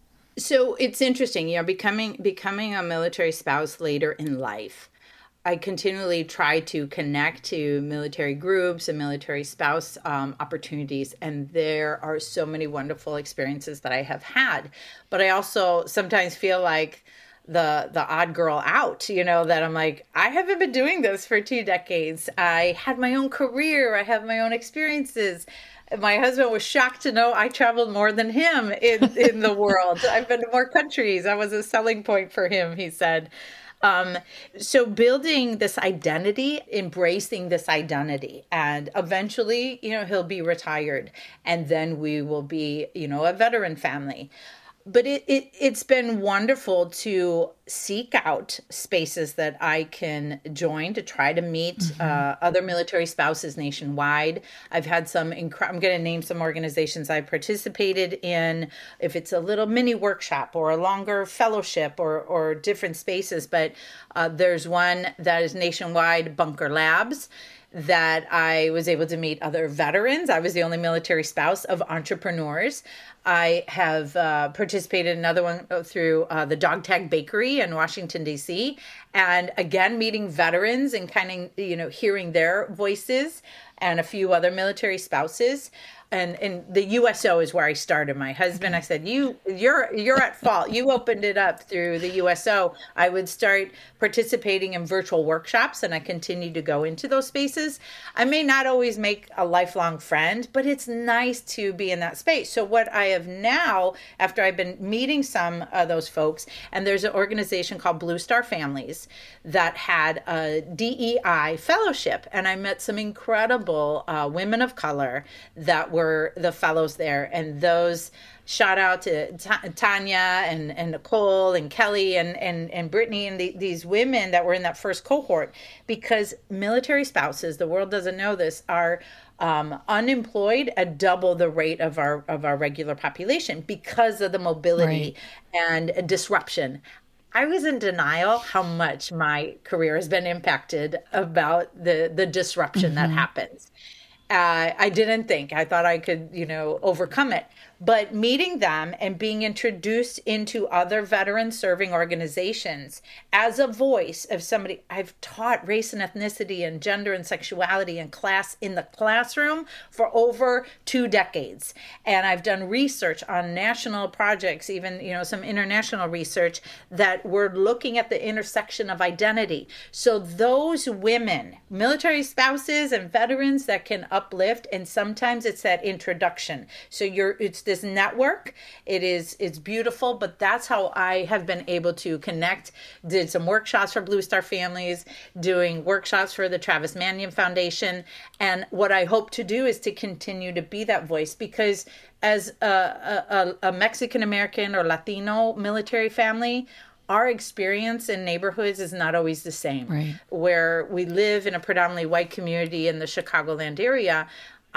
So it's interesting, you know, becoming becoming a military spouse later in life. I continually try to connect to military groups and military spouse um, opportunities, and there are so many wonderful experiences that I have had. But I also sometimes feel like the the odd girl out, you know, that I'm like, I haven't been doing this for two decades. I had my own career. I have my own experiences. My husband was shocked to know I traveled more than him in, in the world. I've been to more countries. I was a selling point for him, he said. Um, so building this identity, embracing this identity, and eventually, you know, he'll be retired, and then we will be, you know, a veteran family. But it, it, it's been wonderful to seek out spaces that I can join to try to meet mm-hmm. uh, other military spouses nationwide. I've had some, inc- I'm going to name some organizations I participated in, if it's a little mini workshop or a longer fellowship or, or different spaces. But uh, there's one that is nationwide, Bunker Labs, that I was able to meet other veterans. I was the only military spouse of entrepreneurs. I have uh, participated in another one through uh, the Dog Tag Bakery in Washington, D C. And again, meeting veterans and kind of, you know, hearing their voices, and a few other military spouses. And, and the U S O is where I started. My husband, I said, you, you're, you're at fault. You opened it up through the U S O. I would start participating in virtual workshops, and I continue to go into those spaces. I may not always make a lifelong friend, but it's nice to be in that space. So what I have now, after I've been meeting some of those folks, and there's an organization called Blue Star Families that had a D E I fellowship, and I met some incredible uh, women of color that were the fellows there. And those, shout out to T- Tanya and, and Nicole and Kelly and, and, and Brittany and the, these women that were in that first cohort, because military spouses, the world doesn't know this, are um, unemployed at double the rate of our of our regular population because of the mobility right. and disruption. I was in denial how much my career has been impacted about the, the disruption mm-hmm. that happens. Uh, I didn't think. I thought I could, you know, overcome it. But meeting them and being introduced into other veteran serving organizations as a voice of somebody, I've taught race and ethnicity and gender and sexuality and class in the classroom for over two decades. And I've done research on national projects, even, you know, some international research that we're looking at the intersection of identity. So those women, military spouses and veterans that can uplift, and sometimes it's that introduction. So you're, it's this network. It is, it's beautiful, but that's how I have been able to connect. Did some workshops for Blue Star Families, doing workshops for the Travis Manion Foundation. And what I hope to do is to continue to be that voice, because as a, a, a Mexican-American or Latino military family, our experience in neighborhoods is not always the same. Right. Where we live in a predominantly white community in the Chicagoland area,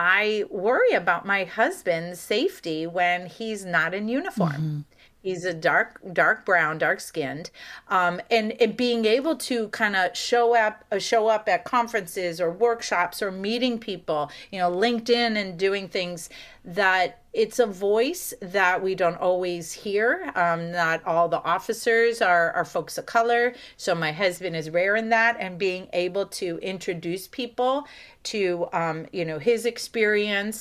I worry about my husband's safety when he's not in uniform. Mm-hmm. He's a dark, dark brown, dark skinned, um, and, and being able to kind of show up, uh, show up at conferences or workshops or meeting people, you know, LinkedIn and doing things that it's a voice that we don't always hear. Um, not all the officers are, are folks of color. So my husband is rare in that, and being able to introduce people to, um, you know, his experience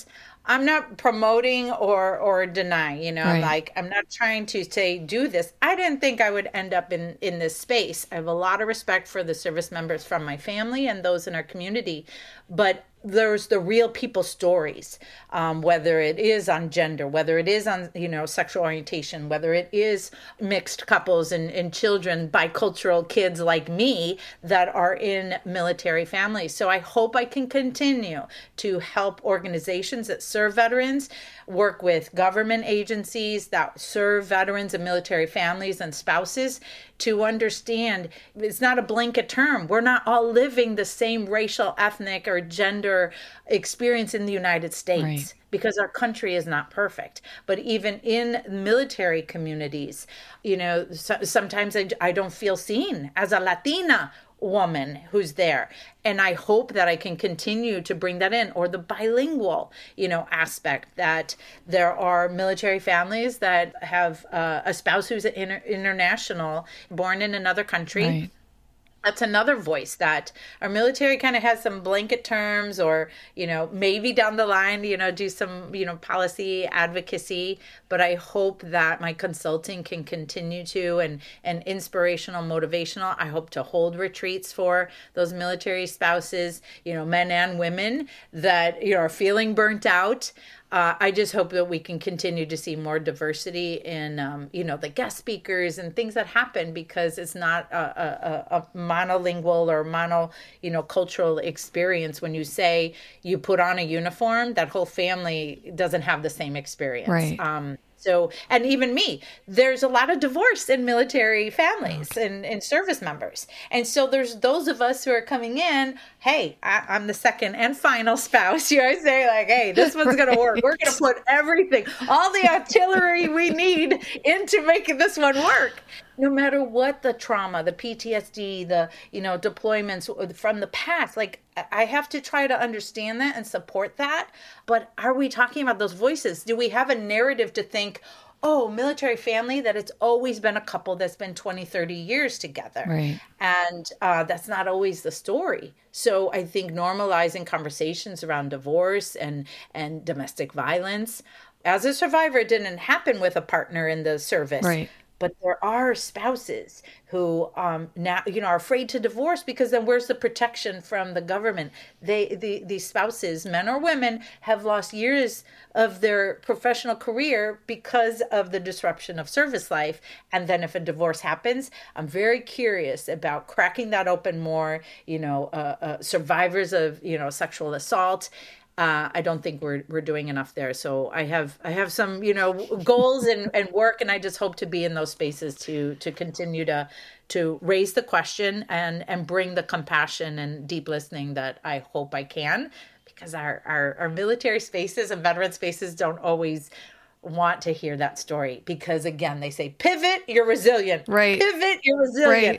I'm not promoting or or denying, you know, I'm Right. like, I'm not trying to say do this. I didn't think I would end up in in this space. I have a lot of respect for the service members from my family and those in our community, but there's the real people stories, um, whether it is on gender, whether it is on, you know, sexual orientation, whether it is mixed couples and, and children, bicultural kids like me that are in military families. So I hope I can continue to help organizations that serve veterans, work with government agencies that serve veterans and military families and spouses to understand it's not a blanket term. We're not all living the same racial, ethnic, or gender experience in the United States. Right. Because our country is not perfect. But even in military communities, you know, so, sometimes I, I don't feel seen as a Latina woman who's there. And I hope that I can continue to bring that in, or the bilingual, you know, aspect, that there are military families that have uh, a spouse who's inter- international, born in another country. Right. That's another voice that our military kind of has some blanket terms, or, you know, maybe down the line, you know, do some, you know, policy advocacy. But I hope that my consulting can continue to, and, and inspirational, motivational. I hope to hold retreats for those military spouses, you know, men and women that, you know, are feeling burnt out. Uh, I just hope that we can continue to see more diversity in, um, you know, the guest speakers and things that happen, because it's not a, a, a monolingual or mono, you know, cultural experience. When you say you put on a uniform, that whole family doesn't have the same experience. Right. Um, So, and even me, there's a lot of divorce in military families and, and service members. And so there's those of us who are coming in, hey, I, I'm the second and final spouse. You know, I say like, hey, this one's going to work. We're going to put everything, all the artillery we need into making this one work. No matter what the trauma, the P T S D, the, you know, deployments from the past, like I have to try to understand that and support that. But are we talking about those voices? Do we have a narrative to think, oh, military family, that it's always been a couple that's been twenty, thirty years together? Right. And uh, that's not always the story. So I think normalizing conversations around divorce and, and domestic violence. As a survivor, it didn't happen with a partner in the service. Right. But there are spouses who um, now, you know, are afraid to divorce, because then where's the protection from the government? They, the, these spouses, men or women, have lost years of their professional career because of the disruption of service life. And then if a divorce happens, I'm very curious about cracking that open more, you know, uh, uh, survivors of, you know, sexual assault. Uh, I don't think we're we're doing enough there. So I have I have some, you know, goals and, and work, and I just hope to be in those spaces to to continue to to raise the question and and bring the compassion and deep listening that I hope I can, because our our, our military spaces and veteran spaces don't always want to hear that story, because again, they say pivot, you're resilient. Right. Pivot, you're resilient. Right.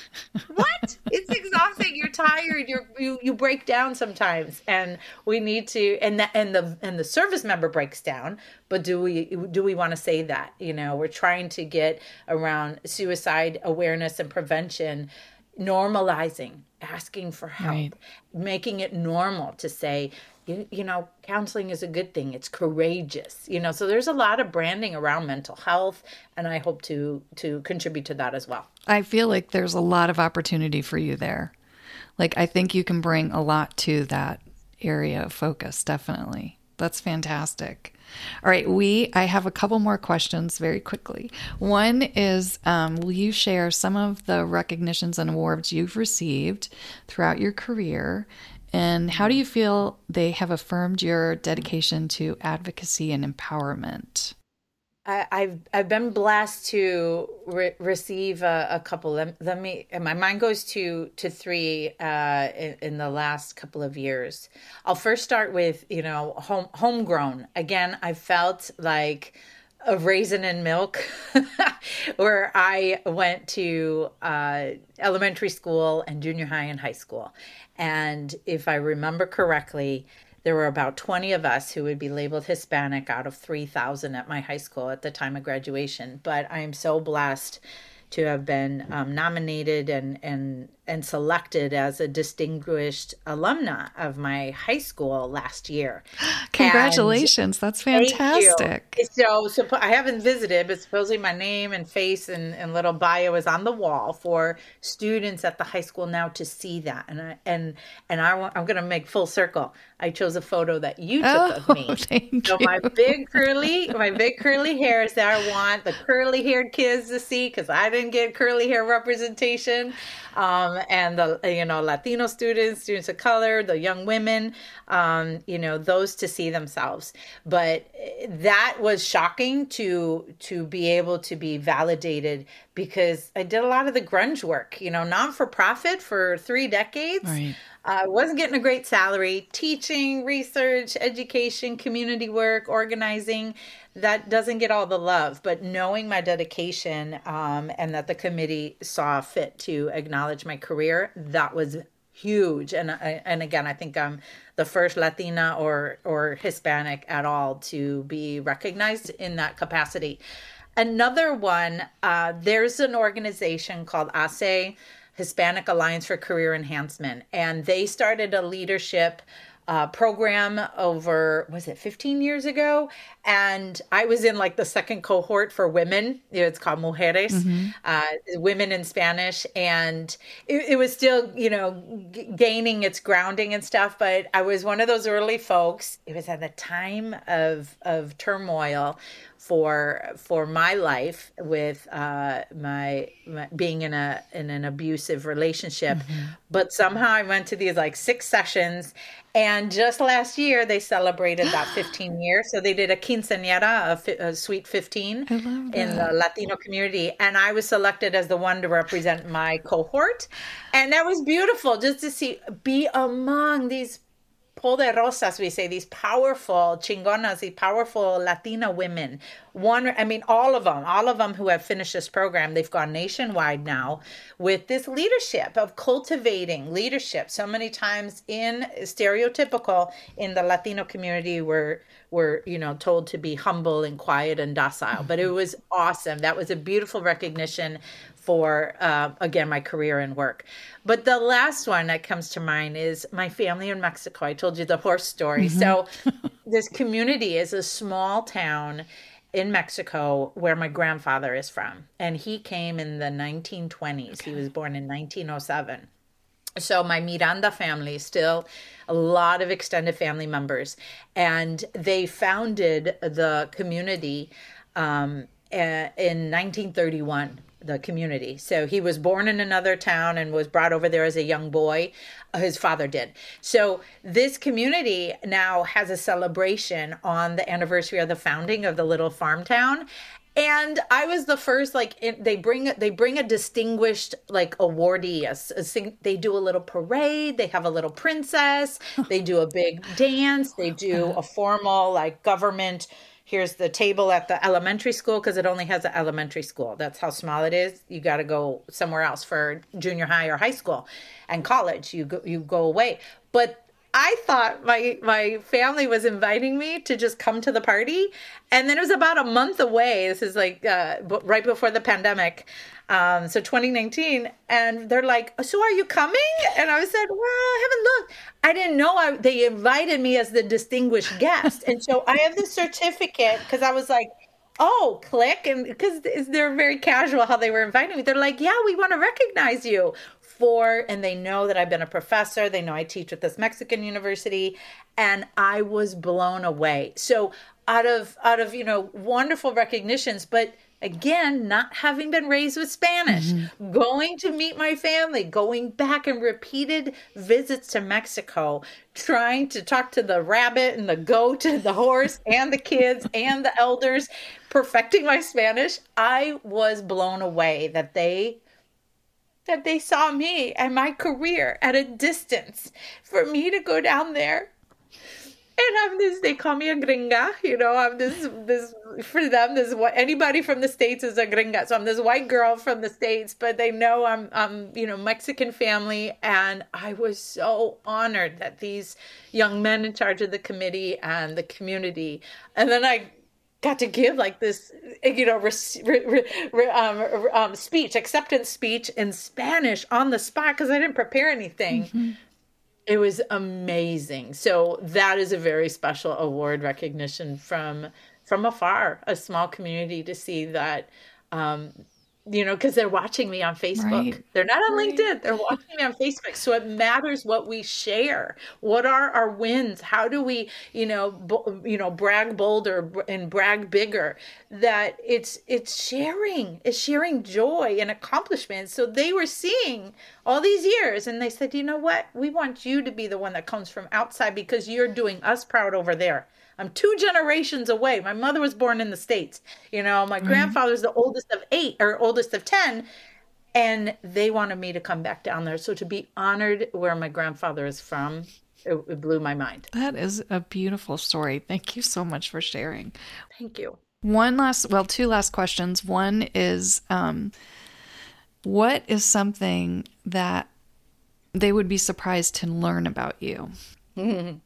What? It's exhausting. You're tired. You're you you break down sometimes, and we need to. And the and the and the service member breaks down. But do we do we want to say that? You know, we're trying to get around suicide awareness and prevention, normalizing, asking for help, Right. making it normal to say, you, you know, counseling is a good thing. It's courageous. You know, so there's a lot of branding around mental health, and I hope to to contribute to that as well. I feel like there's a lot of opportunity for you there. Like, I think you can bring a lot to that area of focus, definitely. That's fantastic. All right, we, I have a couple more questions very quickly. One is, um, will you share some of the recognitions and awards you've received throughout your career? And how do you feel they have affirmed your dedication to advocacy and empowerment? I, I've I've been blessed to re- receive a, a couple. Let, let me. My mind goes to to three uh, in, in the last couple of years. I'll first start with, you know, home homegrown. Again, I felt like a raisin in milk, where I went to uh, elementary school and junior high and high school, and if I remember correctly, there were about twenty of us who would be labeled Hispanic out of three thousand at my high school at the time of graduation. But I am so blessed to have been um, nominated and and and selected as a distinguished alumna of my high school last year. Congratulations. And that's fantastic. So, so I haven't visited, but supposedly my name and face and, and little bio is on the wall for students at the high school now to see that. And I, and and I want, I'm going to make full circle. I chose a photo that you took oh, of me. Thank so you. my big curly, my big curly hair is that I want the curly haired kids to see, because I didn't get curly hair representation. Um, and the, you know, Latino students, students of color, the young women, um, you know, those to see themselves. But that was shocking to, to be able to be validated, because I did a lot of the grunge work, you know, not for profit for three decades. Right. I uh, wasn't getting a great salary, teaching, research, education, community work, organizing. That doesn't get all the love, but knowing my dedication um, and that the committee saw fit to acknowledge my career, that was huge. And I, and again, I think I'm the first Latina or or Hispanic at all to be recognized in that capacity. Another one, uh, there's an organization called A S E, Hispanic Alliance for Career Enhancement, and they started a leadership Uh, program over, was it fifteen years ago? And I was in like the second cohort for women. It's called Mujeres, mm-hmm. uh, women in Spanish. And it, it was still, you know, g- gaining its grounding and stuff. But I was one of those early folks. It was at the time of, of turmoil for for my life with uh, my, my being in a in an abusive relationship. Mm-hmm. But somehow I went to these like six sessions. And just last year, they celebrated that fifteen years. So they did a quinceañera, a, a sweet fifteen in the Latino community. And I was selected as the one to represent my cohort. And that was beautiful just to see, be among these poderosas, we say, these powerful chingonas, these powerful Latina women. One, I mean, all of them, all of them who have finished this program, they've gone nationwide now with this leadership of cultivating leadership. So many times in stereotypical in the Latino community, we're, we're, you know, told to be humble and quiet and docile, but it was awesome. That was a beautiful recognition for, uh, again, my career and work. But the last one that comes to mind is my family in Mexico. I told you the horse story. Mm-hmm. So this community is a small town in Mexico where my grandfather is from. And he came in the nineteen twenties. Okay. He was born in nineteen oh seven. So my Miranda family, still a lot of extended family members. And they founded the community um, in nineteen thirty-one. The community. So he was born in another town and was brought over there as a young boy. His father did. So this community now has a celebration on the anniversary of the founding of the little farm town. And I was the first, like, it, they bring they bring a distinguished, like, awardee. A, a, they do a little parade. They have a little princess. They do a big dance. They do a formal, like, government. Here's the table at the elementary school, because it only has an elementary school. That's how small it is. You got to go somewhere else for junior high or high school, and college. You go, you go away. But I thought my my family was inviting me to just come to the party, and then it was about a month away. This is like uh, right before the pandemic, um, so twenty nineteen. And they're like, "So are you coming?" And I said, "Well, I haven't looked." I didn't know I, they invited me as the distinguished guest, and so I have this certificate because I was like, "Oh, click," and because they're very casual how they were inviting me. They're like, "Yeah, we want to recognize you." For, and they know that I've been a professor. They know I teach at this Mexican university, and I was blown away. So out of, out of, you know, wonderful recognitions, but again, not having been raised with Spanish, mm-hmm. going to meet my family, going back and repeated visits to Mexico, trying to talk to the rabbit and the goat and the horse and the kids and the elders, perfecting my Spanish. I was blown away that they that they saw me and my career at a distance, for me to go down there. And I'm this, they call me a gringa, you know, I'm this, this, for them, this, what anybody from the States is a gringa. So I'm this white girl from the States, but they know I'm, I'm, you know, Mexican family. And I was so honored that these young men in charge of the committee and the community. And then I, got to give like this, you know, re- re- re- um, um, speech, acceptance speech in Spanish on the spot because I didn't prepare anything. Mm-hmm. It was amazing. So that is a very special award recognition from from afar, a small community to see that, um, you know, because they're watching me on Facebook. Right. They're not on right. LinkedIn. They're watching me on Facebook. So it matters what we share. What are our wins? How do we, you know, bo- you know, brag bolder and brag bigger? That it's it's sharing. It's sharing joy and accomplishments. So they were seeing all these years, and they said, you know what? We want you to be the one that comes from outside because you're doing us proud over there. I'm two generations away. My mother was born in the States. You know, my mm-hmm. grandfather's the oldest of eight or oldest of ten. And they wanted me to come back down there. So to be honored where my grandfather is from, it, it blew my mind. That is a beautiful story. Thank you so much for sharing. Thank you. One last, well, two last questions. One is, um, what is something that they would be surprised to learn about you? Mm-hmm.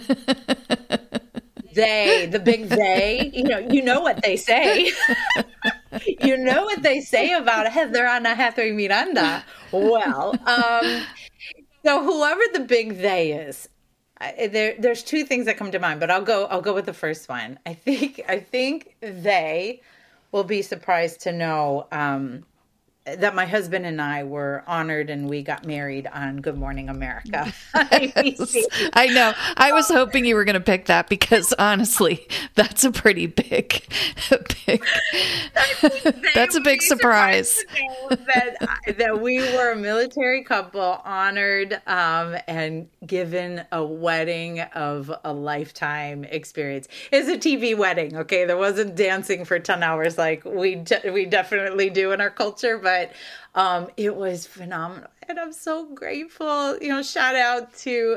They, the big they, you know, you know what they say. You know what they say about Heather Ana Hathaway Miranda. Well, um, so whoever the big they is, I, there, there's two things that come to mind, but I'll go, I'll go with the first one. I think, I think they will be surprised to know, um, that my husband and I were honored and we got married on Good Morning America. Yes, I know. I was hoping you were going to pick that because honestly, that's a pretty big, big that's a big surprise. that, that we were a military couple honored um, and given a wedding of a lifetime experience. It's a T V wedding, okay? There wasn't dancing for ten hours like we de- we definitely do in our culture, but But um, it was phenomenal. And I'm so grateful. You know, shout out to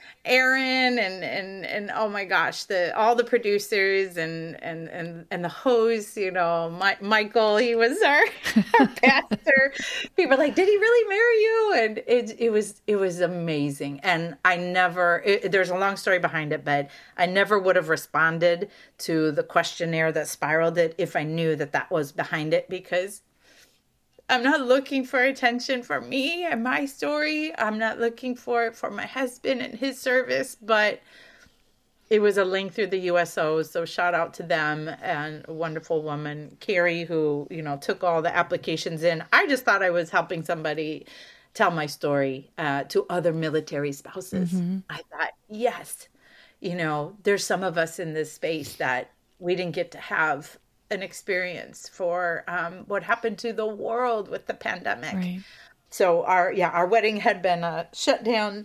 Aaron and, and, and oh my gosh, the all the producers and and, and, and the hosts, you know, my, Michael, he was our, our pastor. People were like, did he really marry you? And it it was it was amazing. And I never, it, there's a long story behind it, but I never would have responded to the questionnaire that spiraled it if I knew that that was behind it, because I'm not looking for attention for me and my story. I'm not looking for it for my husband and his service, but it was a link through the U S O. So shout out to them and a wonderful woman, Carrie, who, you know, took all the applications in. I just thought I was helping somebody tell my story uh, to other military spouses. Mm-hmm. I thought, yes, you know, there's some of us in this space that we didn't get to have an experience for um, what happened to the world with the pandemic. Right. So our, yeah, our wedding had been uh, shut down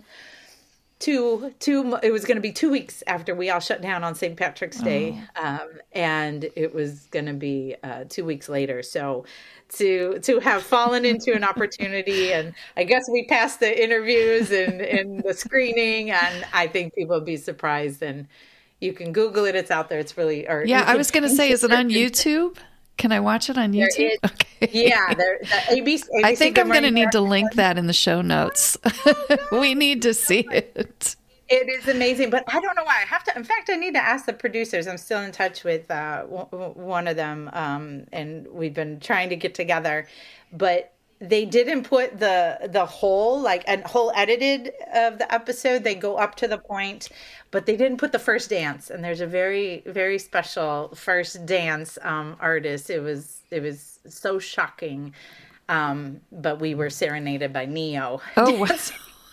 two, two, it was going to be two weeks after we all shut down on Saint Patrick's Day. Oh. Um, and it was going to be uh, two weeks later. So to, to have fallen into an opportunity, and I guess we passed the interviews and, and the screening, and I think people will be surprised. And you can Google it. It's out there. It's really, or yeah, I was going to say, is it on YouTube? Can I watch it on YouTube? Is, okay. Yeah. There, the A B C, A B C I think I'm going to need to link one. that in the show notes. Oh, no. We need to see it. It is amazing, but I don't know why. I have to, in fact, I need to ask the producers. I'm still in touch with uh, w- one of them, um, and we've been trying to get together, but they didn't put the the whole, like a whole edited of the episode. They go up to the point, but they didn't put the first dance. And there's a very, very special first dance um, artist. It was it was so shocking. Um, but we were serenaded by Neo. Oh, what?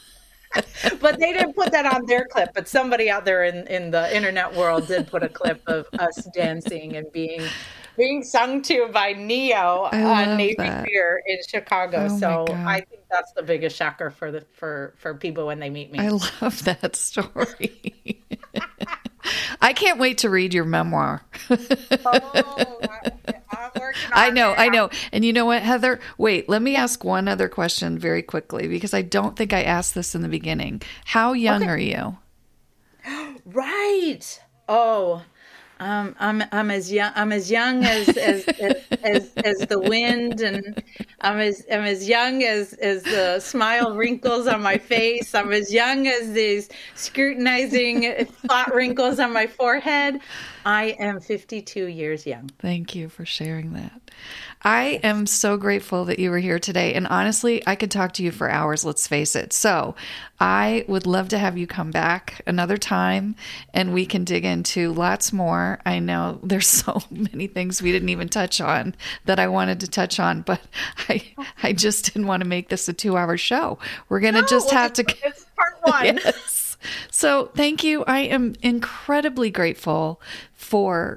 But they didn't put that on their clip. But somebody out there in, in the internet world did put a clip of us dancing and being being sung to by Neo on Navy that. Pier in Chicago. Oh, so I think that's the biggest shocker for the for, for people when they meet me. I love that story. I can't wait to read your memoir. Oh, I'm working on I know, it. I know. And you know what, Heather? Wait, let me ask one other question very quickly, because I don't think I asked this in the beginning. How young okay. are you? Right. Oh, um, I'm I'm as young I'm as young as as, as, as as the wind, and I'm as I'm as young as as the smile wrinkles on my face. I'm as young as these scrutinizing thought wrinkles on my forehead. I am fifty-two years young. Thank you for sharing that. I am so grateful that you were here today. And honestly, I could talk to you for hours, let's face it. So I would love to have you come back another time and we can dig into lots more. I know there's so many things we didn't even touch on that I wanted to touch on, but I I just didn't want to make this a two hour show. We're going to no, just well, have to. It's part one. Yes. So thank you. I am incredibly grateful for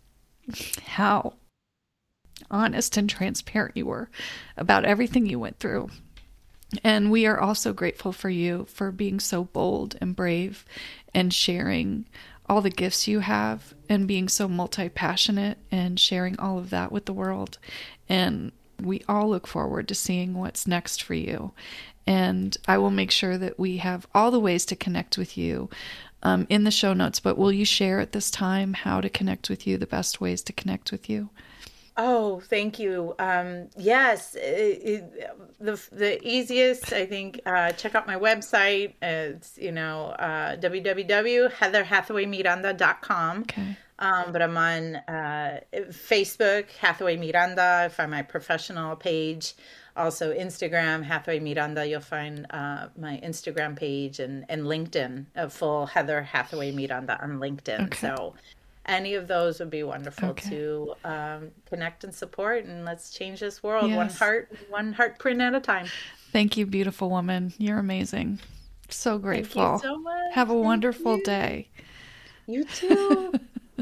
how honest and transparent you were about everything you went through. And we are also grateful for you for being so bold and brave and sharing all the gifts you have and being so multi-passionate and sharing all of that with the world. And we all look forward to seeing what's next for you. And I will make sure that we have all the ways to connect with you um, in the show notes. But will you share at this time how to connect with you, the best ways to connect with you? Oh, thank you. Um, yes, it, it, the the easiest, I think, uh, check out my website. It's, you know, uh, w w w dot heather hathaway miranda dot com. Okay. Um, but I'm on uh, Facebook, Hathaway Miranda. I find my professional page. Also Instagram, Hathaway Miranda. You'll find uh, my Instagram page and, and LinkedIn, a full Heather Hathaway Miranda on LinkedIn. Okay. So any of those would be wonderful Okay. to um, connect and support, and let's change this world Yes. one heart, one heart print at a time. Thank you, beautiful woman. You're amazing. So grateful. Thank you so much. Have a Thank wonderful you. day. You too.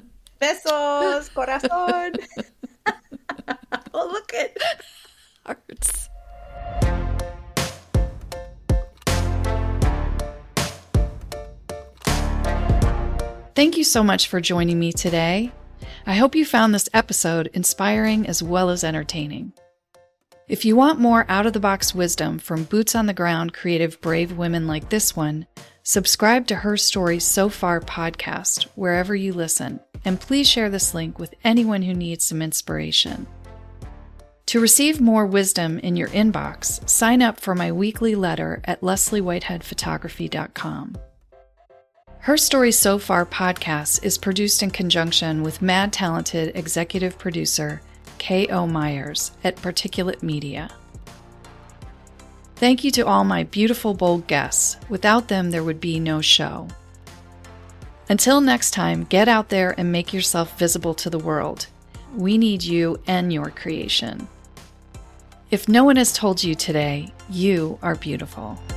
Besos, corazón. Oh, look at Hearts. Thank you so much for joining me today. I hope you found this episode inspiring as well as entertaining. If you want more out-of-the-box wisdom from boots-on-the-ground creative brave women like this one, subscribe to Her Story So Far podcast wherever you listen, and please share this link with anyone who needs some inspiration. To receive more wisdom in your inbox, sign up for my weekly letter at leslie whitehead photography dot com. Her Story So Far podcast is produced in conjunction with mad talented executive producer K O Myers at Particulate Media. Thank you to all my beautiful, bold guests. Without them, there would be no show. Until next time, get out there and make yourself visible to the world. We need you and your creation. If no one has told you today, you are beautiful.